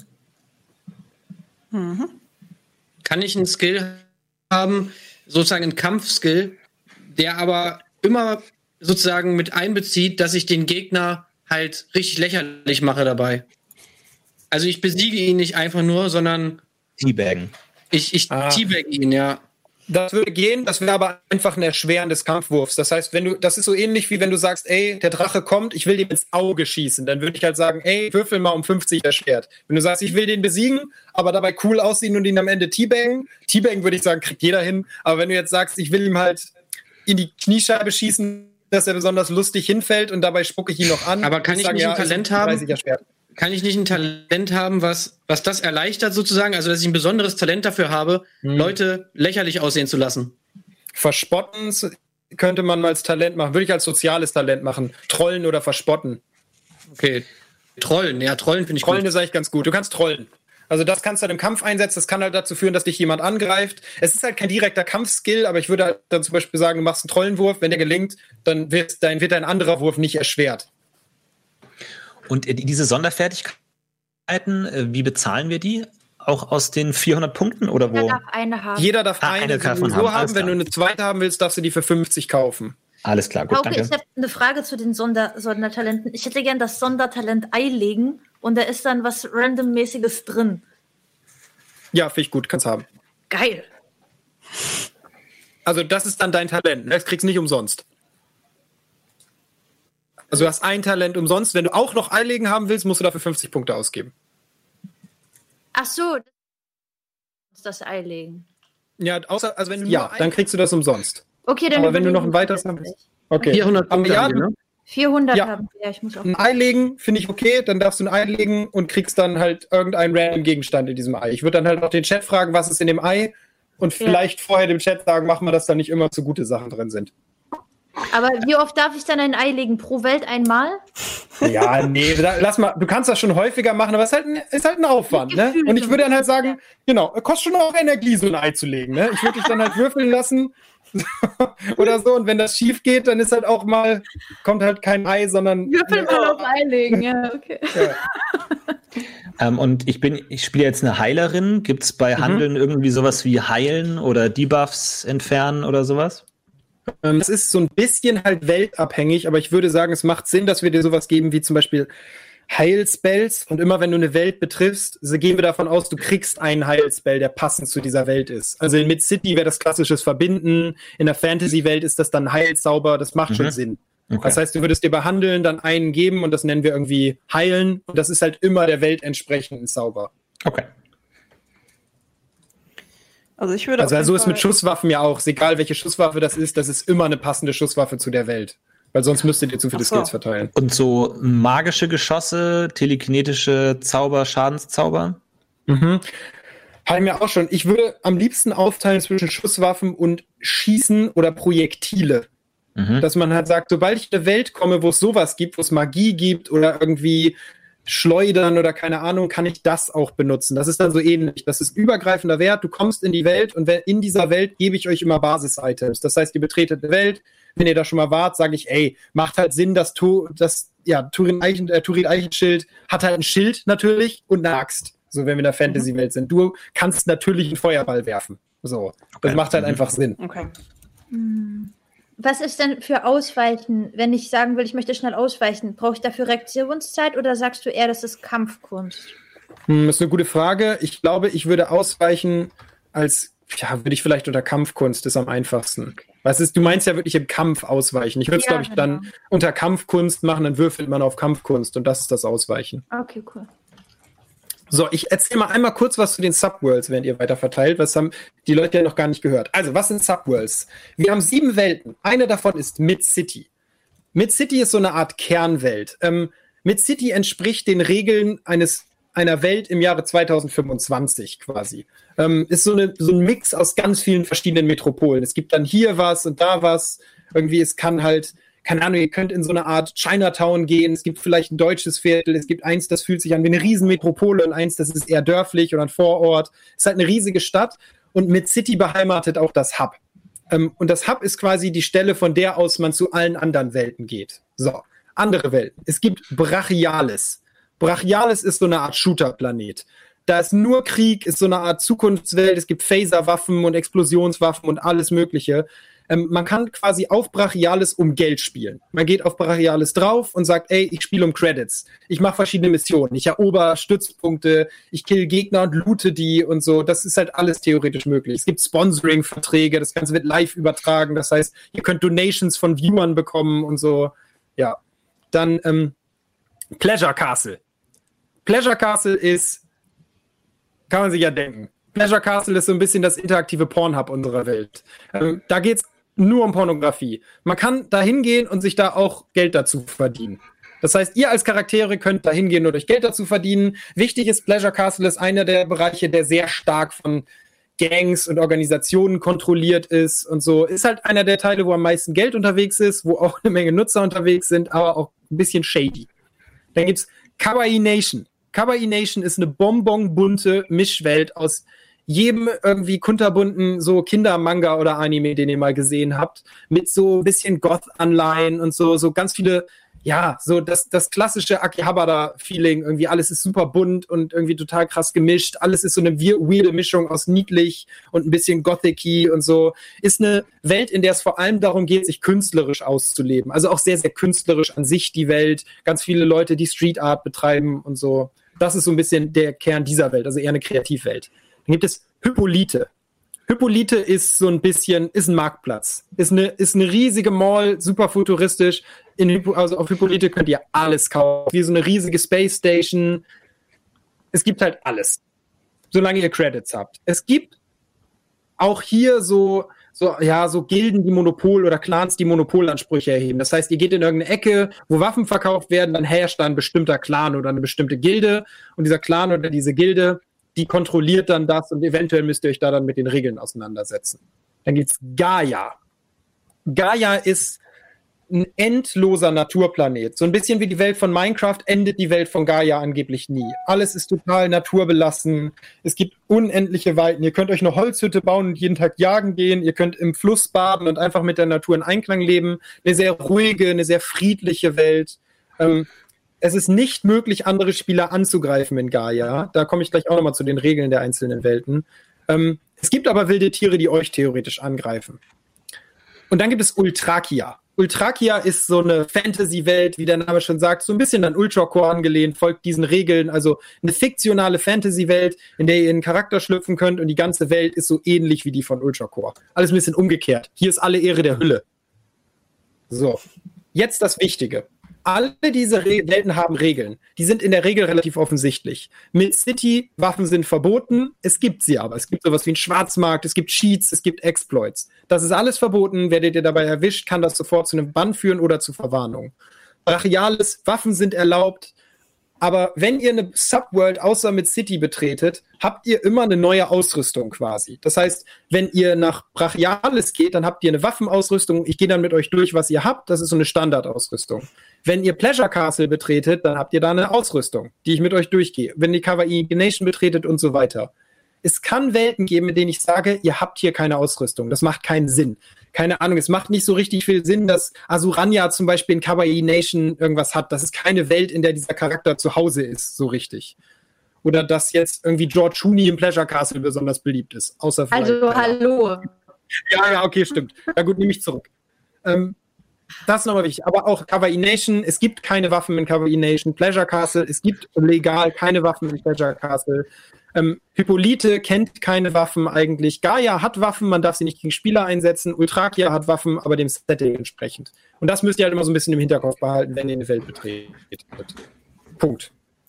Mhm. Kann ich einen Skill haben, sozusagen einen Kampfskill, der aber immer sozusagen mit einbezieht, dass ich den Gegner halt richtig lächerlich mache dabei. Also ich besiege ihn nicht einfach nur, sondern Teabaggen. Ich, ich ah. teabag ihn, ja. Das würde gehen, das wäre aber einfach ein Erschweren des Kampfwurfs. Das heißt, wenn du, das ist so ähnlich wie wenn du sagst, ey, der Drache kommt, ich will dem ins Auge schießen. Dann würde ich halt sagen, ey, würfel mal um fünfzig erschwert. Wenn du sagst, ich will den besiegen, aber dabei cool aussehen und ihn am Ende teabaggen, teabaggen würde ich sagen, kriegt jeder hin. Aber wenn du jetzt sagst, ich will ihm halt in die Kniescheibe schießen, dass er besonders lustig hinfällt und dabei spucke ich ihn noch an. Aber kann ich sagen, nicht ja, ein Talent haben? Kann ich nicht ein Talent haben, was, was das erleichtert sozusagen? Also, dass ich ein besonderes Talent dafür habe, hm. Leute lächerlich aussehen zu lassen. Verspotten könnte man mal als Talent machen. Würde ich als soziales Talent machen. Trollen oder verspotten. Okay. Trollen, ja, Trollen finde ich Trollen gut. ist eigentlich ganz gut. Du kannst trollen. Also das kannst du dann im Kampf einsetzen. Das kann halt dazu führen, dass dich jemand angreift. Es ist halt kein direkter Kampfskill, aber ich würde halt dann zum Beispiel sagen, du machst einen Trollenwurf. Wenn der gelingt, dann wird dein, wird dein anderer Wurf nicht erschwert. Und diese Sonderfertigkeiten, wie bezahlen wir die? Auch aus den vierhundert Punkten oder wo? Jeder darf eine haben. Jeder darf ah, eine, eine davon haben. haben. Wenn du eine zweite haben willst, darfst du die für fünfzig kaufen. Alles klar, gut, okay, danke. Ich habe eine Frage zu den Sonder Sondertalenten. Ich hätte gern das Sondertalent Ei legen und da ist dann was Randommäßiges drin. Ja, finde ich gut, kannst haben. Geil. Also das ist dann dein Talent, das kriegst du nicht umsonst. Also du hast ein Talent umsonst. Wenn du auch noch Eilegen haben willst, musst du dafür fünfzig Punkte ausgeben. Ach so, das Ei legen. Ja, außer, also wenn du ja, dann kriegst du das umsonst. Okay, dann aber wenn du noch ein weiteres haben willst. Okay. vierhundert Punkte. Ja, haben wir, ne? vierhundert ja. haben wir. Ja, ich muss auch. Ein Ei legen finde ich okay, dann darfst du ein Ei legen und kriegst dann halt irgendeinen random Gegenstand in diesem Ei. Ich würde dann halt auch den Chat fragen, was ist in dem Ei und vielleicht ja. vorher dem Chat sagen, machen wir, dass da nicht immer zu gute Sachen drin sind. Aber wie oft darf ich dann ein Ei legen? Pro Welt einmal? Ja, nee, lass mal, du kannst das schon häufiger machen, aber es ist halt ein, ist halt ein Aufwand, ne? Und ich würde dann halt sagen, genau, kostet schon auch Energie, so ein Ei zu legen, ne? Ich würde dich dann halt würfeln lassen oder so und wenn das schief geht, dann ist halt auch mal, kommt halt kein Ei, sondern... Würfel mal auf Ei legen, ja, okay. Ja. Ähm, und ich bin, ich spiele jetzt eine Heilerin. Gibt es bei Handeln mhm. irgendwie sowas wie Heilen oder Debuffs entfernen oder sowas? Es ist so ein bisschen halt weltabhängig, aber ich würde sagen, es macht Sinn, dass wir dir sowas geben wie zum Beispiel Heilspells und immer wenn du eine Welt betriffst, so gehen wir davon aus, du kriegst einen Heilspell, der passend zu dieser Welt ist. Also in Mid-City wäre das klassisches Verbinden, in der Fantasy-Welt ist das dann Heilzauber, das macht mhm. schon Sinn. Okay. Das heißt, du würdest dir bei Handeln dann einen geben und das nennen wir irgendwie Heilen und das ist halt immer der Welt entsprechend ein Zauber. Okay. Also ich würde also so ist mit Schusswaffen ja auch, egal welche Schusswaffe das ist, das ist immer eine passende Schusswaffe zu der Welt. Weil sonst müsstet ihr zu viele so. Skills verteilen. Und so magische Geschosse, telekinetische Zauber, Schadenszauber? Mhm. Habe ich mir auch schon. Ich würde am liebsten aufteilen zwischen Schusswaffen und Schießen oder Projektile. Mhm. Dass man halt sagt, sobald ich in eine Welt komme, wo es sowas gibt, wo es Magie gibt oder irgendwie Schleudern oder keine Ahnung, kann ich das auch benutzen. Das ist dann so ähnlich. Das ist übergreifender Wert. Du kommst in die Welt und in dieser Welt gebe ich euch immer Basis-Items. Das heißt, ihr betretet eine Welt. Wenn ihr da schon mal wart, sage ich, ey, macht halt Sinn, dass tu, das, ja, Turin Eichen, äh, Turin Eichenschild hat halt ein Schild natürlich und eine Axt. So, wenn wir in der Fantasy-Welt sind. Du kannst natürlich einen Feuerball werfen. So, das okay. macht halt einfach Sinn. Okay. Was ist denn für Ausweichen, wenn ich sagen will, ich möchte schnell ausweichen? Brauche ich dafür Reaktionszeit oder sagst du eher, das ist Kampfkunst? Hm, das ist eine gute Frage. Ich glaube, ich würde ausweichen als, ja, würde ich vielleicht unter Kampfkunst, ist am einfachsten. Was ist, du meinst ja wirklich im Kampf ausweichen. Ich würde es, ja, glaube ich, genau. dann unter Kampfkunst machen, dann würfelt man auf Kampfkunst und das ist das Ausweichen. Okay, cool. So, ich erzähle mal einmal kurz was zu den Subworlds, während ihr weiter verteilt. Was haben die Leute ja noch gar nicht gehört. Also, was sind Subworlds? Wir haben sieben Welten. Eine davon ist Mid-City. Mid-City ist so eine Art Kernwelt. Ähm, Mid-City entspricht den Regeln eines einer Welt im Jahre zweitausendfünfundzwanzig quasi. Ähm, ist so, eine, so ein Mix aus ganz vielen verschiedenen Metropolen. Es gibt dann hier was und da was. Irgendwie, es kann halt, keine Ahnung, ihr könnt in so eine Art Chinatown gehen. Es gibt vielleicht ein deutsches Viertel. Es gibt eins, das fühlt sich an wie eine Riesenmetropole und eins, das ist eher dörflich oder ein Vorort. Es ist halt eine riesige Stadt und Mid-City beheimatet auch das Hub. Ähm, und das Hub ist quasi die Stelle, von der aus man zu allen anderen Welten geht. So, andere Welten. Es gibt Brachialis. Brachialis ist so eine Art Shooter-Planet. Da ist nur Krieg, ist so eine Art Zukunftswelt. Es gibt Phaserwaffen und Explosionswaffen und alles Mögliche. Ähm, man kann quasi auf Brachialis um Geld spielen. Man geht auf Brachialis drauf und sagt, ey, ich spiele um Credits. Ich mache verschiedene Missionen. Ich erober Stützpunkte. Ich kill Gegner und loote die und so. Das ist halt alles theoretisch möglich. Es gibt Sponsoring-Verträge. Das Ganze wird live übertragen. Das heißt, ihr könnt Donations von Viewern bekommen und so. Ja. Dann ähm, Pleasure Castle. Pleasure Castle ist, kann man sich ja denken, Pleasure Castle ist so ein bisschen das interaktive Pornhub unserer Welt. Ähm, da geht's nur um Pornografie. Man kann da hingehen und sich da auch Geld dazu verdienen. Das heißt, ihr als Charaktere könnt da hingehen und euch Geld dazu verdienen. Wichtig ist, Pleasure Castle ist einer der Bereiche, der sehr stark von Gangs und Organisationen kontrolliert ist und so. Ist halt einer der Teile, wo am meisten Geld unterwegs ist, wo auch eine Menge Nutzer unterwegs sind, aber auch ein bisschen shady. Dann gibt's Kawaii Nation. Kawaii Nation ist eine bonbonbunte Mischwelt aus jedem irgendwie kunterbunten so Kinder-Manga oder Anime, den ihr mal gesehen habt, mit so ein bisschen Goth-Anleihen und so, so ganz viele, ja, so das, das klassische Akihabara-Feeling, irgendwie alles ist super bunt und irgendwie total krass gemischt, alles ist so eine weirde Mischung aus niedlich und ein bisschen Gothic-y und so, ist eine Welt, in der es vor allem darum geht, sich künstlerisch auszuleben, also auch sehr, sehr künstlerisch an sich die Welt, ganz viele Leute, die Street Art betreiben und so. Das ist so ein bisschen der Kern dieser Welt, also eher eine Kreativwelt. Dann gibt es Hippolyte. Hippolyte ist so ein bisschen, ist ein Marktplatz. Ist eine, ist eine riesige Mall, super futuristisch. In Hypo, also auf Hippolyte könnt ihr alles kaufen. Wie so eine riesige Space Station. Es gibt halt alles. Solange ihr Credits habt. Es gibt auch hier so, so, ja, so Gilden, die Monopol oder Clans, die Monopolansprüche erheben. Das heißt, ihr geht in irgendeine Ecke, wo Waffen verkauft werden, dann herrscht da ein bestimmter Clan oder eine bestimmte Gilde. Und dieser Clan oder diese Gilde, die kontrolliert dann das und eventuell müsst ihr euch da dann mit den Regeln auseinandersetzen. Dann gibt's Gaia. Gaia ist ein endloser Naturplanet. So ein bisschen wie die Welt von Minecraft endet die Welt von Gaia angeblich nie. Alles ist total naturbelassen. Es gibt unendliche Weiten. Ihr könnt euch eine Holzhütte bauen und jeden Tag jagen gehen. Ihr könnt im Fluss baden und einfach mit der Natur in Einklang leben. Eine sehr ruhige, eine sehr friedliche Welt. Ähm, es ist nicht möglich, andere Spieler anzugreifen in Gaia. Da komme ich gleich auch nochmal zu den Regeln der einzelnen Welten. Ähm, es gibt aber wilde Tiere, die euch theoretisch angreifen. Und dann gibt es Ultrakia. Ultrakia ist so eine Fantasy-Welt, wie der Name schon sagt, so ein bisschen an Ultracore angelehnt, folgt diesen Regeln, also eine fiktionale Fantasy-Welt, in der ihr in einen Charakter schlüpfen könnt und die ganze Welt ist so ähnlich wie die von Ultracore. Alles ein bisschen umgekehrt. Hier ist alle Ehre der Hülle. So, jetzt das Wichtige. Alle diese Re- Welten haben Regeln. Die sind in der Regel relativ offensichtlich. Mid-City, Waffen sind verboten. Es gibt sie aber. Es gibt sowas wie einen Schwarzmarkt, es gibt Cheats, es gibt Exploits. Das ist alles verboten. Werdet ihr dabei erwischt, kann das sofort zu einem Bann führen oder zu Verwarnung. Brachialis, Waffen sind erlaubt. Aber wenn ihr eine Subworld außer Mid-City betretet, habt ihr immer eine neue Ausrüstung quasi. Das heißt, wenn ihr nach Brachialis geht, dann habt ihr eine Waffenausrüstung. Ich gehe dann mit euch durch, was ihr habt. Das ist so eine Standardausrüstung. Wenn ihr Pleasure Castle betretet, dann habt ihr da eine Ausrüstung, die ich mit euch durchgehe. Wenn ihr Kawaii Nation betretet und so weiter. Es kann Welten geben, in denen ich sage, ihr habt hier keine Ausrüstung. Das macht keinen Sinn. Keine Ahnung, es macht nicht so richtig viel Sinn, dass Asurania zum Beispiel in Kawaii Nation irgendwas hat. Das ist keine Welt, in der dieser Charakter zu Hause ist, so richtig. oder dass jetzt irgendwie George Clooney im Pleasure Castle besonders beliebt ist. Außer Also, hallo. Ja, ja, okay, stimmt. Ja gut, nehme ich zurück. Ähm, das ist nochmal wichtig. Aber auch Kawaii Nation, es gibt keine Waffen in Kawaii Nation. Pleasure Castle, es gibt legal keine Waffen in Pleasure Castle. Ähm, Hippolyte kennt keine Waffen eigentlich. Gaia hat Waffen, man darf sie nicht gegen Spieler einsetzen. Ultrakia hat Waffen, aber dem Setting entsprechend. Und das müsst ihr halt immer so ein bisschen im Hinterkopf behalten, wenn ihr eine Welt betretet. Punkt.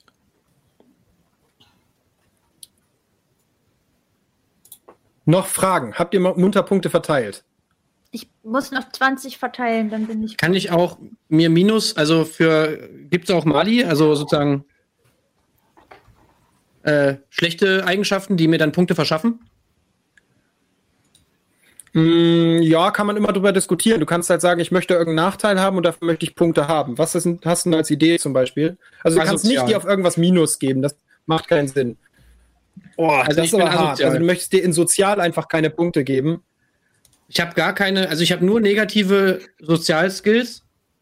Noch Fragen? Habt ihr munter Punkte verteilt? Ich muss noch zwanzig verteilen, dann bin ich. Kann ich auch mir Minus, also für, gibt es auch Mali, also sozusagen äh, schlechte Eigenschaften, die mir dann Punkte verschaffen? Mm, ja, kann man immer drüber diskutieren. Du kannst halt sagen, ich möchte irgendeinen Nachteil haben und dafür möchte ich Punkte haben. Was ist, hast du denn als Idee zum Beispiel? Also du kannst Asozial. nicht dir auf irgendwas Minus geben, das macht keinen Sinn. Oh, Also das ich ist aber bin hart. asozial. Also du möchtest dir in Sozial einfach keine Punkte geben. Ich habe gar keine, also ich habe nur negative Sozialskills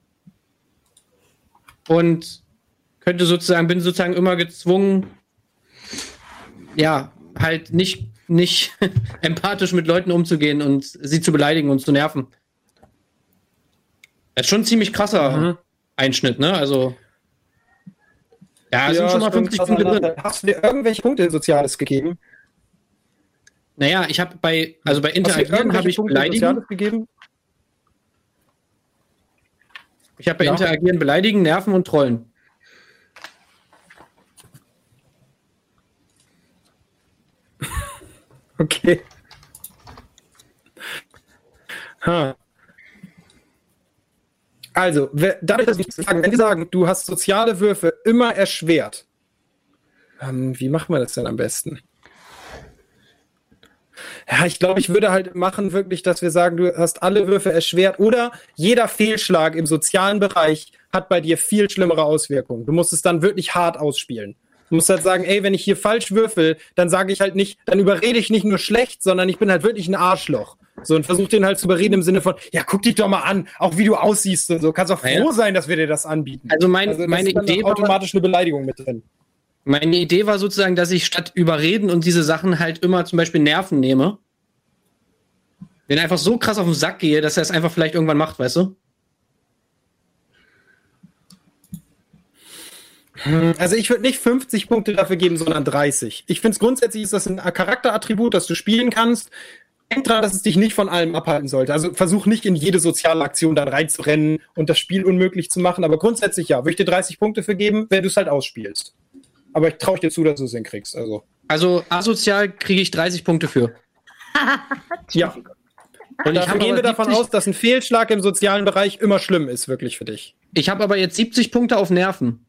und könnte sozusagen, bin sozusagen immer gezwungen, ja, halt nicht, nicht empathisch mit Leuten umzugehen und sie zu beleidigen und zu nerven. Das ist schon ein ziemlich krasser Mhm. Einschnitt, ne? Also, ja, es sind schon mal stimmt, fünfzig krasser Punkte drin. Nachteil. Hast du dir irgendwelche Punkte in Soziales gegeben? Naja, ich habe bei, also bei Hast du dir Interagieren irgendwelche habe ich Punkte in beleidigen. Soziales gegeben? Ich habe bei Ja. Interagieren beleidigen, nerven und trollen. Okay. Ha. Also, wer- dadurch, dass ich sagen, wenn die sagen, du hast soziale Würfe immer erschwert, ähm, wie machen wir das denn am besten? Ja, ich glaube, ich würde halt machen wirklich, dass wir sagen, du hast alle Würfe erschwert oder jeder Fehlschlag im sozialen Bereich hat bei dir viel schlimmere Auswirkungen. Du musst es dann wirklich hart ausspielen. Du musst halt sagen, ey, wenn ich hier falsch würfel, dann sage ich halt nicht, dann überrede ich nicht nur schlecht, sondern ich bin halt wirklich ein Arschloch. So, und versuch den halt zu überreden im Sinne von, ja, guck dich doch mal an, auch wie du aussiehst und so. Kannst auch Ja. froh sein, dass wir dir das anbieten. Also mein, das meine ist dann Idee war, automatisch eine Beleidigung mit drin. meine Idee war sozusagen, dass ich statt überreden und diese Sachen halt immer zum Beispiel Nerven nehme. Den einfach so krass auf den Sack gehe, dass er es einfach vielleicht irgendwann macht, weißt du? Also ich würde nicht fünfzig Punkte dafür geben, sondern dreißig. Ich finde es grundsätzlich ist das ein Charakterattribut, das du spielen kannst. Denk dran, dass es dich nicht von allem abhalten sollte. Also versuch nicht in jede soziale Aktion dann reinzurennen und das Spiel unmöglich zu machen. Aber grundsätzlich ja, würde ich dir dreißig Punkte für geben, wenn du es halt ausspielst. Aber ich traue dir zu, dass du es hinkriegst. Also Also asozial kriege ich dreißig Punkte für. ja. Und ich Dafür habe gehen wir aber, davon 70 aus, dass ein Fehlschlag im sozialen Bereich immer schlimm ist, wirklich für dich. ich hab aber jetzt siebzig Punkte auf Nerven.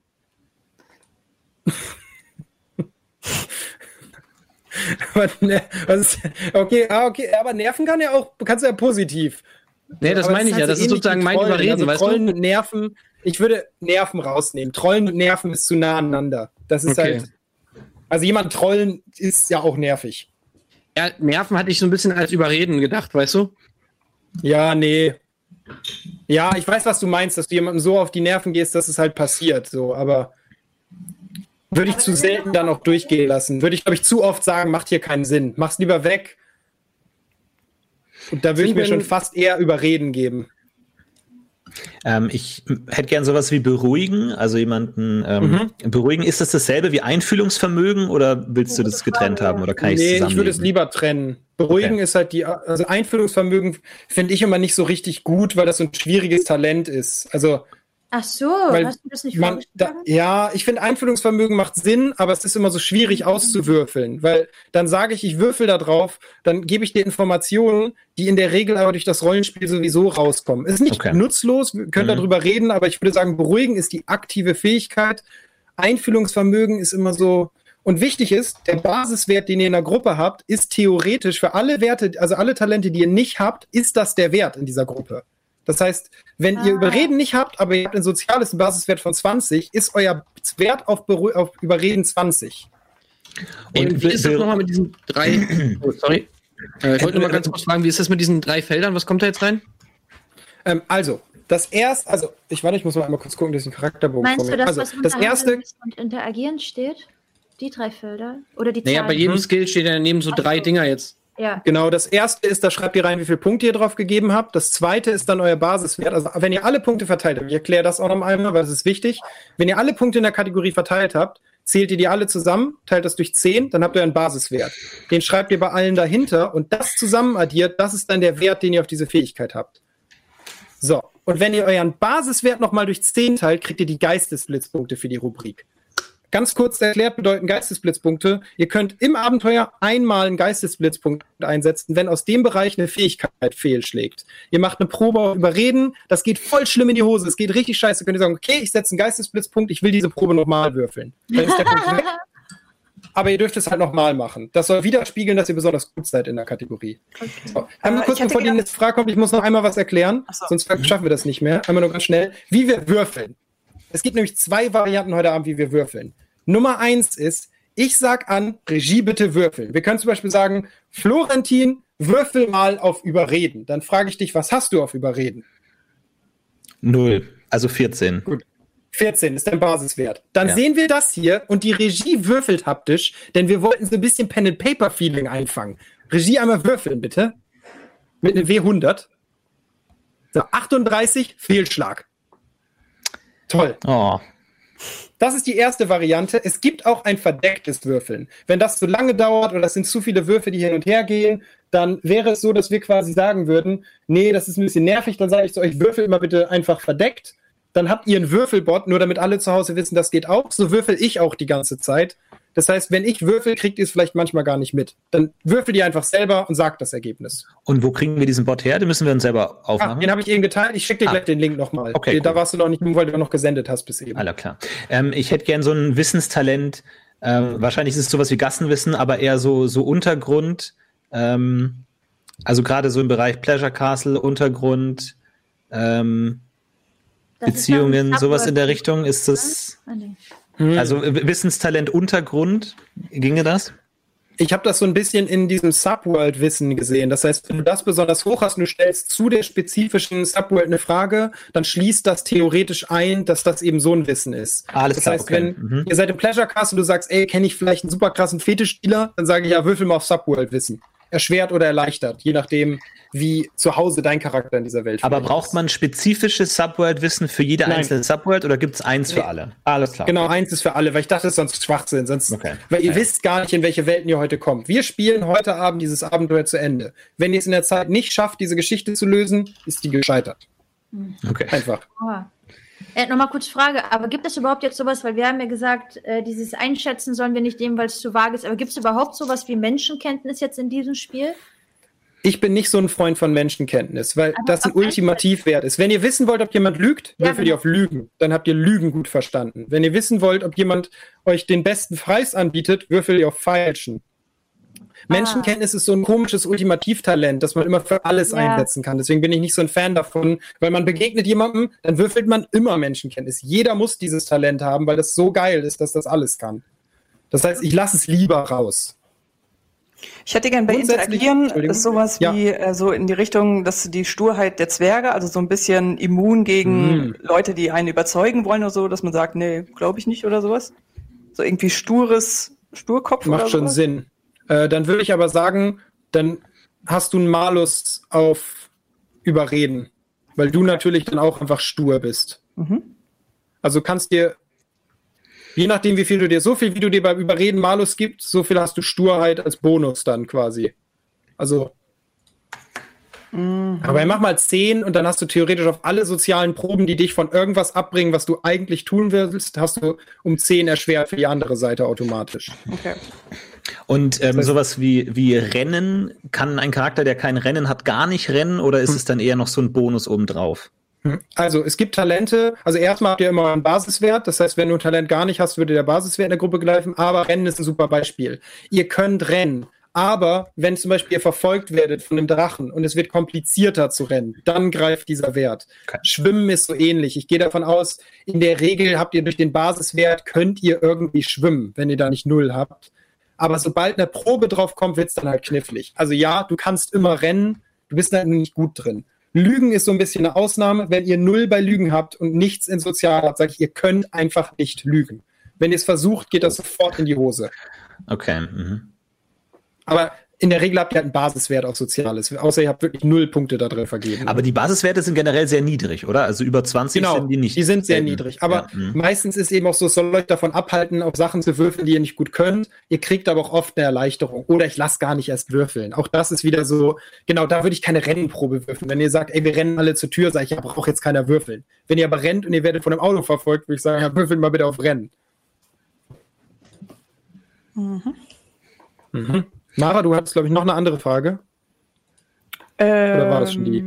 Aber, ne, was ist, okay, ah, okay, aber nerven kann ja auch, kannst du ja positiv. Nee, das Aber meine ich halt ja. so Das ist ähnlich sozusagen wie mein Trollen. Überreden, also weißt Trollen du? und Nerven, ich würde Nerven rausnehmen. Trollen und Nerven ist zu nah aneinander. Das ist Okay. halt, also jemand trollen ist ja auch nervig. Ja, Nerven hatte ich so ein bisschen als Überreden gedacht, weißt du? Ja, nee. Ja, ich weiß, was du meinst, dass du jemandem so auf die Nerven gehst, dass es halt passiert, so, aber würde ich zu selten dann auch durchgehen lassen. Würde ich, glaube ich, zu oft sagen, macht hier keinen Sinn. Mach's lieber weg. Und da würde ich mir Wenn- schon fast eher Überreden geben. Ähm, ich hätte gern sowas wie beruhigen, also jemanden ähm, beruhigen. Ist das dasselbe wie Einfühlungsvermögen oder willst du das getrennt haben oder kann ich es Nee, ich würde es zusammenlegen? lieber trennen. Beruhigen Okay. ist halt die, also Einfühlungsvermögen finde ich immer nicht so richtig gut, weil das so ein schwieriges Talent ist. Also Ach so, Weil hast du das nicht man, da, vorgeschlagen? ja, ich finde Einfühlungsvermögen macht Sinn, aber es ist immer so schwierig auszuwürfeln, weil dann sage ich, ich würfel da drauf, dann gebe ich dir Informationen, die in der Regel aber durch das Rollenspiel sowieso rauskommen. Ist nicht Okay. nutzlos, wir können Mhm. darüber reden, aber ich würde sagen, beruhigen ist die aktive Fähigkeit. Einfühlungsvermögen ist immer so. Und wichtig ist, der Basiswert, den ihr in der Gruppe habt, ist theoretisch für alle Werte, also alle Talente, die ihr nicht habt, ist das der Wert in dieser Gruppe. Das heißt, wenn ihr Ah. Überreden nicht habt, aber ihr habt ein soziales einen Basiswert von zwanzig, ist euer Wert auf, Beru auf Überreden zwanzig. Und Und wie ist das Be- nochmal mit diesen drei. Oh, sorry. Äh, ich wollte nur mal ganz kurz fragen, wie ist das mit diesen drei Feldern? Was kommt da jetzt rein? Ähm, also, das erste, also, ich warte, ich muss mal einmal kurz gucken, dass ich einen Charakterbogen Meinst vor du mir- das, Also, was das unter erste, Handeln und Interagieren steht? Die drei Felder? Oder die Naja, Zahlen? bei jedem Skill steht daneben so drei Dinger jetzt. Ja. Genau, das erste ist, da schreibt ihr rein, wie viele Punkte ihr drauf gegeben habt. Das zweite ist dann euer Basiswert. Also wenn ihr alle Punkte verteilt habt, ich erkläre das auch noch einmal, weil das ist wichtig. Wenn ihr alle Punkte in der Kategorie verteilt habt, zählt ihr die alle zusammen, teilt das durch zehn, dann habt ihr einen Basiswert. Den schreibt ihr bei allen dahinter und das zusammen addiert, das ist dann der Wert, den ihr auf diese Fähigkeit habt. So, und wenn ihr euren Basiswert nochmal durch zehn teilt, kriegt ihr die Geistesblitzpunkte für die Rubrik. Ganz kurz erklärt bedeuten Geistesblitzpunkte, ihr könnt im Abenteuer einmal einen Geistesblitzpunkt einsetzen, wenn aus dem Bereich eine Fähigkeit fehlschlägt. Ihr macht eine Probe auf Überreden, das geht voll schlimm in die Hose, es geht richtig scheiße. Könnt ihr sagen, okay, ich setze einen Geistesblitzpunkt, ich will diese Probe nochmal würfeln. Dann ist der Punkt weg. Aber ihr dürft es halt nochmal machen. Das soll widerspiegeln, dass ihr besonders gut seid in der Kategorie. Okay. So. Einmal äh, kurz, bevor die nächste Frage kommt, ich muss noch einmal was erklären, so. Sonst schaffen wir das nicht mehr. Einmal nur ganz schnell, wie wir würfeln. Es gibt nämlich zwei Varianten heute Abend, wie wir würfeln. Nummer eins ist, ich sag an, Regie bitte würfeln. Wir können zum Beispiel sagen, Florentin, würfel mal auf Überreden. Dann frage ich dich, was hast du auf Überreden? Null, also vierzehn. Gut. vierzehn ist dein Basiswert. Dann Ja. sehen wir das hier und die Regie würfelt haptisch, denn wir wollten so ein bisschen Pen-and-Paper-Feeling einfangen. Regie einmal würfeln, bitte. Mit einem W hundert. So, achtunddreißig, Fehlschlag. Toll. Oh. Das ist die erste Variante. Es gibt auch ein verdecktes Würfeln. Wenn das zu lange dauert oder es sind zu viele Würfe, die hin und her gehen, dann wäre es so, dass wir quasi sagen würden, nee, das ist ein bisschen nervig, dann sage ich zu euch, würfel immer bitte einfach verdeckt. Dann habt ihr einen Würfelbot, nur damit alle zu Hause wissen, das geht auch. So würfel ich auch die ganze Zeit. Das heißt, wenn ich würfel, kriegt ihr es vielleicht manchmal gar nicht mit. Dann würfelt ihr einfach selber und sagt das Ergebnis. Und wo kriegen wir diesen Bot her? Den müssen wir uns selber Ah, aufmachen. den habe ich eben geteilt. Ich schicke dir Ah. gleich den Link nochmal. Okay, Da cool. warst du noch nicht, weil du noch gesendet hast bis eben. Alles klar. Ähm, ich hätte gern so ein Wissenstalent. Ähm, wahrscheinlich ist es sowas wie Gassenwissen, aber eher so, so Untergrund. Ähm, also gerade so im Bereich Pleasure Castle, Untergrund, ähm, Das ist Beziehungen, dann sowas in der Subword- Richtung. Ist das, Ah, nee. also W- Wissenstalent Untergrund, ginge das? Ich habe das so ein bisschen in diesem Subworld-Wissen gesehen. Das heißt, wenn du das besonders hoch hast und du stellst zu der spezifischen Subworld eine Frage, dann schließt das theoretisch ein, dass das eben so ein Wissen ist. Alles das klar, heißt, okay. wenn Mhm. ihr seid im Pleasure Cast und du sagst, ey, kenne ich vielleicht einen super krassen Fetischspieler, dann sage ich, ja, würfel mal auf Subworld-Wissen. Erschwert oder erleichtert, je nachdem, wie zu Hause dein Charakter in dieser Welt Aber vielleicht braucht ist. man spezifisches Subworld-Wissen für jede Nein. einzelne Subworld oder gibt es eins für alle? Alles klar. Genau, eins ist für alle, weil ich dachte, das ist sonst Schwachsinn. Sonst, Okay. weil ihr Ja. wisst gar nicht, in welche Welten ihr heute kommt. Wir spielen heute Abend dieses Abenteuer zu Ende. Wenn ihr es in der Zeit nicht schafft, diese Geschichte zu lösen, ist die gescheitert. Okay. Einfach. Aua. Äh, Nochmal kurz Frage, aber gibt es überhaupt jetzt sowas, weil wir haben ja gesagt, äh, dieses Einschätzen sollen wir nicht nehmen, weil es zu vage ist, aber gibt es überhaupt sowas wie Menschenkenntnis jetzt in diesem Spiel? Ich bin nicht so ein Freund von Menschenkenntnis, weil Aber das ein auf Ultimativwert ist. Wenn ihr wissen wollt, ob jemand lügt, Ja, würfelt genau. ihr auf Lügen. Dann habt ihr Lügen gut verstanden. Wenn ihr wissen wollt, ob jemand euch den besten Preis anbietet, würfelt ihr auf Feilschen. Menschenkenntnis ist so ein komisches Ultimativtalent, das man immer für alles Ja. einsetzen kann. Deswegen bin ich nicht so ein Fan davon, weil man begegnet jemandem, dann würfelt man immer Menschenkenntnis. Jeder muss dieses Talent haben, weil das so geil ist, dass das alles kann. Das heißt, ich lasse es lieber raus. Ich hätte gern bei Grundsätzlich- Interagieren Entschuldigung. ist sowas Ja. wie äh, so in die Richtung, dass die Sturheit der Zwerge, also so ein bisschen immun gegen Mhm. Leute, die einen überzeugen wollen oder so, dass man sagt, nee, glaube ich nicht oder sowas. So irgendwie stures Sturkopf Macht oder schon sowas. Sinn. Äh, dann würde ich aber sagen, dann hast du einen Malus auf Überreden, weil du natürlich dann auch einfach stur bist. Mhm. Also kannst dir, je nachdem wie viel du dir, so viel wie du dir beim Überreden Malus gibst, so viel hast du Sturheit als Bonus dann quasi. Also, Mhm. aber mach mal zehn und dann hast du theoretisch auf alle sozialen Proben, die dich von irgendwas abbringen, was du eigentlich tun willst, hast du um zehn erschwert für die andere Seite automatisch. Okay. Und ähm, Das heißt- sowas wie, wie Rennen, kann ein Charakter, der kein Rennen hat, gar nicht rennen oder ist es dann eher noch so ein Bonus obendrauf? Also es gibt Talente, also erstmal habt ihr immer einen Basiswert, das heißt, wenn du ein Talent gar nicht hast, würde der Basiswert in der Gruppe greifen, aber Rennen ist ein super Beispiel. Ihr könnt rennen, aber wenn zum Beispiel ihr verfolgt werdet von einem Drachen und es wird komplizierter zu rennen, dann greift dieser Wert. Okay. Schwimmen ist so ähnlich. Ich gehe davon aus, in der Regel habt ihr durch den Basiswert, könnt ihr irgendwie schwimmen, wenn ihr da nicht null habt. Aber sobald eine Probe drauf kommt, wird es dann halt knifflig. Also ja, du kannst immer rennen, du bist da nicht gut drin. Lügen ist so ein bisschen eine Ausnahme. Wenn ihr null bei Lügen habt und nichts in Sozial habt, sage ich, ihr könnt einfach nicht lügen. Wenn ihr es versucht, geht das sofort in die Hose. Okay. Mhm. Aber in der Regel habt ihr halt einen Basiswert auf Soziales, außer ihr habt wirklich null Punkte da drin vergeben. Aber die Basiswerte sind generell sehr niedrig, oder? Also über zwanzig genau, sind die nicht. Die sind sehr selten. niedrig. Aber ja. mhm. meistens ist eben auch so, es soll euch davon abhalten, auf Sachen zu würfeln, die ihr nicht gut könnt. Ihr kriegt aber auch oft eine Erleichterung. Oder ich lasse gar nicht erst würfeln. Auch das ist wieder so, genau, da würde ich keine Rennenprobe würfeln. Wenn ihr sagt, ey, wir rennen alle zur Tür, sage ich, ja, braucht jetzt keiner würfeln. Wenn ihr aber rennt und ihr werdet von einem Auto verfolgt, würde ich sagen, ja, würfelt mal bitte auf Rennen. Mhm. Mhm. Mara, du hattest, glaube ich, noch eine andere Frage. Ähm, Oder war das schon die?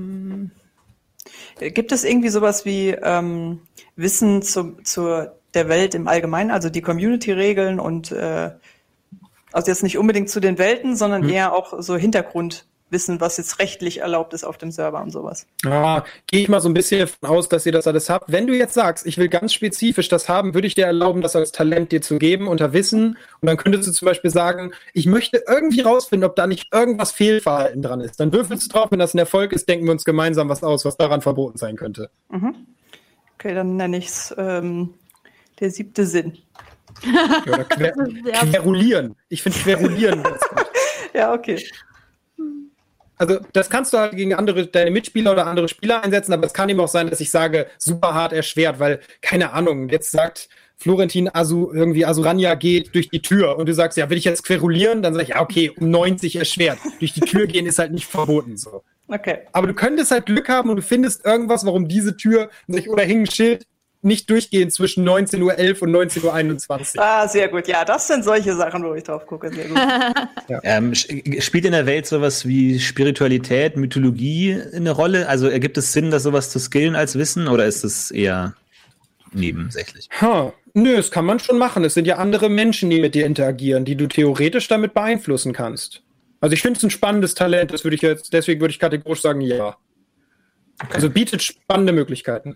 Gibt es irgendwie sowas wie ähm, Wissen zu, zu der Welt im Allgemeinen, also die Community-Regeln und äh, also jetzt nicht unbedingt zu den Welten, sondern hm. eher auch so Hintergrundwissen, was jetzt rechtlich erlaubt ist auf dem Server und sowas? Ja, gehe ich mal so ein bisschen davon aus, dass ihr das alles habt. Wenn du jetzt sagst, ich will ganz spezifisch das haben, würde ich dir erlauben, das als Talent dir zu geben unter Wissen. Und dann könntest du zum Beispiel sagen, ich möchte irgendwie rausfinden, ob da nicht irgendwas Fehlverhalten dran ist. Dann würfelst du drauf, wenn das ein Erfolg ist, denken wir uns gemeinsam was aus, was daran verboten sein könnte. Mhm. Okay, dann nenne ich es ähm, der siebte Sinn. Ja, oder quer, querulieren. Ich finde querulieren ganz gut. Ja, okay. Also das kannst du halt gegen andere, deine Mitspieler oder andere Spieler einsetzen, aber es kann eben auch sein, dass ich sage, super hart erschwert, weil, keine Ahnung, jetzt sagt Florentin Asu, irgendwie Asurania geht durch die Tür und du sagst, ja, will ich jetzt querulieren? Dann sag ich, ja, okay, um neunzig erschwert. Durch die Tür gehen ist halt nicht verboten, so. Okay. Aber du könntest halt Glück haben und du findest irgendwas, warum diese Tür, oder hing ein Schild, nicht durchgehen zwischen neunzehn Uhr elf und neunzehn Uhr einundzwanzig. Ah, sehr gut. Ja, das sind solche Sachen, wo ich drauf gucke. Sehr gut. ja. ähm, spielt in der Welt sowas wie Spiritualität, Mythologie eine Rolle? Also ergibt es Sinn, das sowas zu skillen als Wissen oder ist es eher nebensächlich? Huh. Nö, das kann man schon machen. Es sind ja andere Menschen, die mit dir interagieren, die du theoretisch damit beeinflussen kannst. Also ich finde es ein spannendes Talent, das würde ich jetzt, deswegen würde ich kategorisch sagen, ja. Okay. Also bietet spannende Möglichkeiten.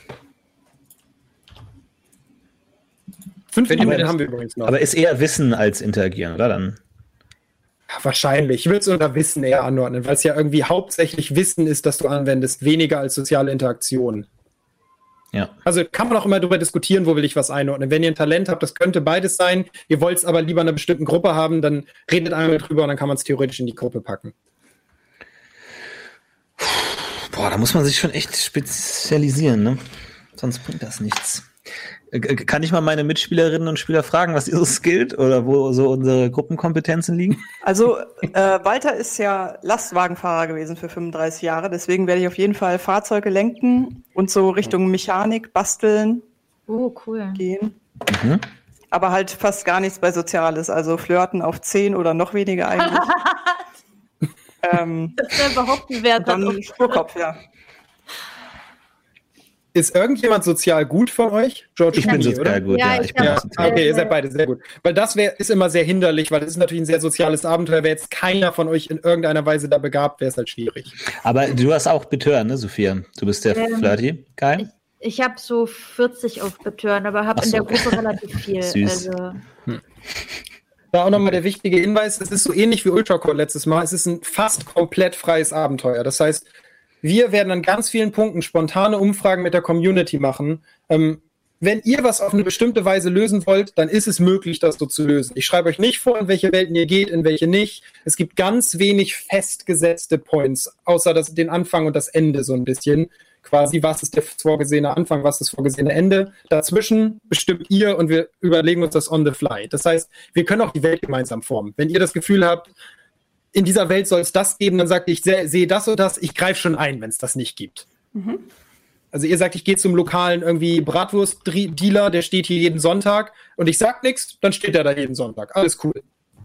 Fünf Minuten haben wir übrigens noch. Aber ist eher Wissen als Interagieren, oder dann? Ja, wahrscheinlich. Ich würde es unter Wissen eher anordnen, weil es ja irgendwie hauptsächlich Wissen ist, das du anwendest, weniger als soziale Interaktion. Ja. Also kann man auch immer darüber diskutieren, wo will ich was einordnen. Wenn ihr ein Talent habt, das könnte beides sein. Ihr wollt es aber lieber in einer bestimmten Gruppe haben, dann redet einmal drüber und dann kann man es theoretisch in die Gruppe packen. Boah, da muss man sich schon echt spezialisieren, ne? Sonst bringt das nichts. Kann ich mal meine Mitspielerinnen und Spieler fragen, was ihr so skillt oder wo so unsere Gruppenkompetenzen liegen? Also äh, Walter ist ja Lastwagenfahrer gewesen für fünfunddreißig Jahre, deswegen werde ich auf jeden Fall Fahrzeuge lenken und so Richtung Mechanik, Basteln oh, cool. gehen. Mhm. Aber halt fast gar nichts bei Soziales, also Flirten auf zehn oder noch weniger eigentlich. ähm, das wäre überhaupt ein Wert. Dann Spurkopf, ja. Ist irgendjemand sozial gut von euch? George, ich bin nie, sozial oder? gut, ja. ja ich bin ja sozial. Okay, ihr seid beide sehr gut. Weil das wär, ist immer sehr hinderlich, weil das ist natürlich ein sehr soziales Abenteuer. Wäre jetzt keiner von euch in irgendeiner Weise da begabt, wäre es halt schwierig. Aber du hast auch Betören, ne, Sophia? Du bist der ähm, Flirty Guy? Ich, ich habe so vierzig auf Betören, aber habe in so, der okay. Gruppe relativ viel. Süß. Also. Hm. Da auch nochmal der wichtige Hinweis, es ist so ähnlich wie Ultracore letztes Mal, es ist ein fast komplett freies Abenteuer. Das heißt, wir werden an ganz vielen Punkten spontane Umfragen mit der Community machen. Ähm, wenn ihr was auf eine bestimmte Weise lösen wollt, dann ist es möglich, das so zu lösen. Ich schreibe euch nicht vor, in welche Welten ihr geht, in welche nicht. Es gibt ganz wenig festgesetzte Points, außer das, den Anfang und das Ende so ein bisschen. Quasi, was ist der vorgesehene Anfang, was ist das vorgesehene Ende. Dazwischen bestimmt ihr und wir überlegen uns das on the fly. Das heißt, wir können auch die Welt gemeinsam formen. Wenn ihr das Gefühl habt, in dieser Welt soll es das geben, dann sagt ihr, ich sehe seh das und das, ich greife schon ein, wenn es das nicht gibt. Mhm. Also ihr sagt, ich gehe zum lokalen irgendwie Bratwurst-Dealer, der steht hier jeden Sonntag und ich sag nichts, dann steht er da jeden Sonntag. Alles cool.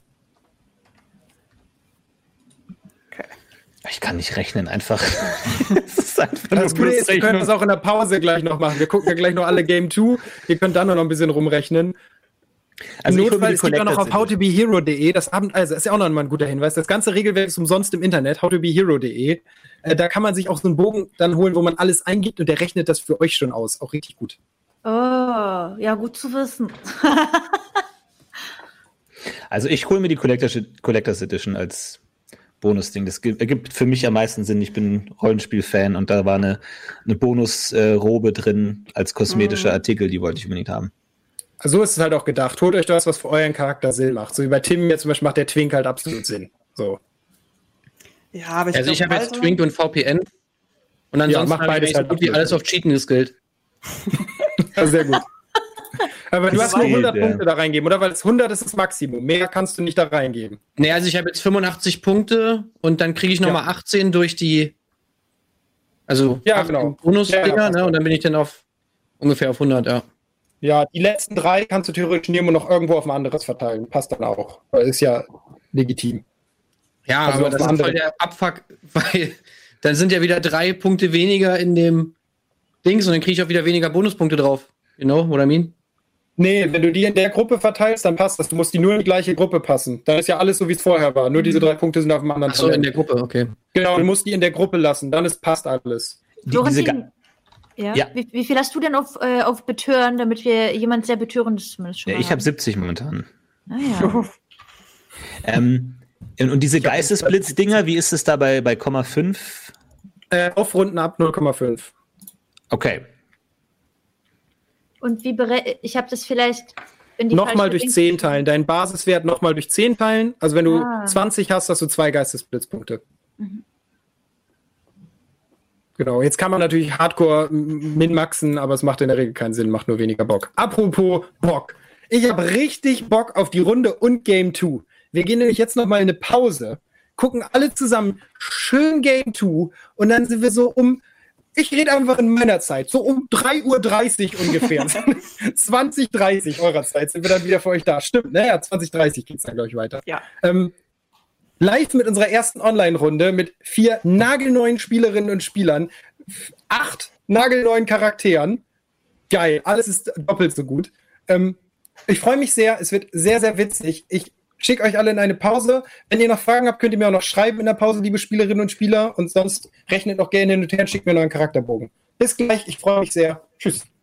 Okay. Ich kann nicht rechnen, einfach. Das ist einfach das Gute ist, wir können das auch in der Pause gleich noch machen. Wir gucken ja gleich noch alle Game zwei. Ihr könnt dann noch ein bisschen rumrechnen. Also Notfall, es gibt auch noch auf how to be hero punkt de, das Abend, also ist ja auch noch mal ein guter Hinweis, das ganze Regelwerk ist umsonst im Internet, how to be hero punkt de. Äh, da kann man sich auch so einen Bogen dann holen, wo man alles eingibt und der rechnet das für euch schon aus. Auch richtig gut. Oh, ja, gut zu wissen. Also ich hole mir die Collectors, Collectors Edition als Bonusding. Das ergibt für mich am meisten Sinn. Ich bin Rollenspiel-Fan und da war eine, eine Bonusrobe äh, drin als kosmetischer mm. Artikel, die wollte ich unbedingt haben. Also so ist es halt auch gedacht. Holt euch das, was für euren Charakter Sinn macht. So wie bei Tim jetzt zum Beispiel macht der Twink halt absolut Sinn. So. Ja, aber ich also glaub, ich habe jetzt Baldur- Twink und V P N. Und ansonsten Ja, mach habe ich beides so halt gut wie absolut. alles auf Cheaten geskillt. Ja, sehr gut. Aber du Das hast nur geht, hundert ja. Punkte da reingeben, oder? Weil es hundert ist das Maximum. Mehr kannst du nicht da reingeben. Nee, also ich habe jetzt fünfundachtzig Punkte und dann kriege ich nochmal Ja. achtzehn durch die, also Ja, acht genau. Bonusdinger, Ja, ja, ne? Und dann bin ich dann auf ungefähr auf hundert, ja. Ja, die letzten drei kannst du theoretisch nehmen und noch irgendwo auf ein anderes verteilen. Passt dann auch. Weil ist ja legitim. Ja, Also aber auf das ist andere- voll der Abfuck, weil dann sind ja wieder drei Punkte weniger in dem Dings und dann kriege ich auch wieder weniger Bonuspunkte drauf. You know what I mean? Nee, wenn du die in der Gruppe verteilst, dann passt das. Du musst die nur in die gleiche Gruppe passen. Dann ist ja alles so, wie es vorher war. Nur diese drei Punkte sind auf dem anderen Ach so, in Talent. der Gruppe, okay. Genau, du musst die in der Gruppe lassen. Dann ist, passt alles. Die, diese Florentin, Ga- ja? Ja. Wie, wie viel hast du denn auf, äh, auf Betören, damit wir jemand sehr Betörendes zumindest schon ja, mal ich habe haben? siebzig momentan. Naja. Ähm, und, und diese Geistesblitz-Dinger, wie ist es da bei, bei Komma fünf? Äh, aufrunden ab null Komma fünf. Okay. Und wie berechnet, ich habe das vielleicht in die Nochmal falsche durch Dings- zehn teilen. Deinen Basiswert nochmal durch zehn teilen. Also wenn du Ah. zwanzig hast, hast du zwei Geistesblitzpunkte. Genau, jetzt kann man natürlich Hardcore m- min-maxen, aber es macht in der Regel keinen Sinn, macht nur weniger Bock. Apropos Bock. Ich habe richtig Bock auf die Runde und Game zwei. Wir gehen nämlich jetzt nochmal in eine Pause, gucken alle zusammen schön Game zwei und dann sind wir so um, ich rede einfach in meiner Zeit, so um drei Uhr dreißig ungefähr. zwanzig Uhr dreißig eurer Zeit sind wir dann wieder für euch da. Stimmt, naja, zwanzig Uhr dreißig geht's dann, glaube ich, weiter. Ja. Ähm, live mit unserer ersten Online-Runde mit vier nagelneuen Spielerinnen und Spielern, acht nagelneuen Charakteren. Geil, alles ist doppelt so gut. Ähm, ich freue mich sehr, es wird sehr, sehr witzig. Ich schicke euch alle in eine Pause. Wenn ihr noch Fragen habt, könnt ihr mir auch noch schreiben in der Pause, liebe Spielerinnen und Spieler. Und sonst rechnet noch gerne hin und her und schickt mir noch einen Charakterbogen. Bis gleich, ich freue mich sehr. Tschüss.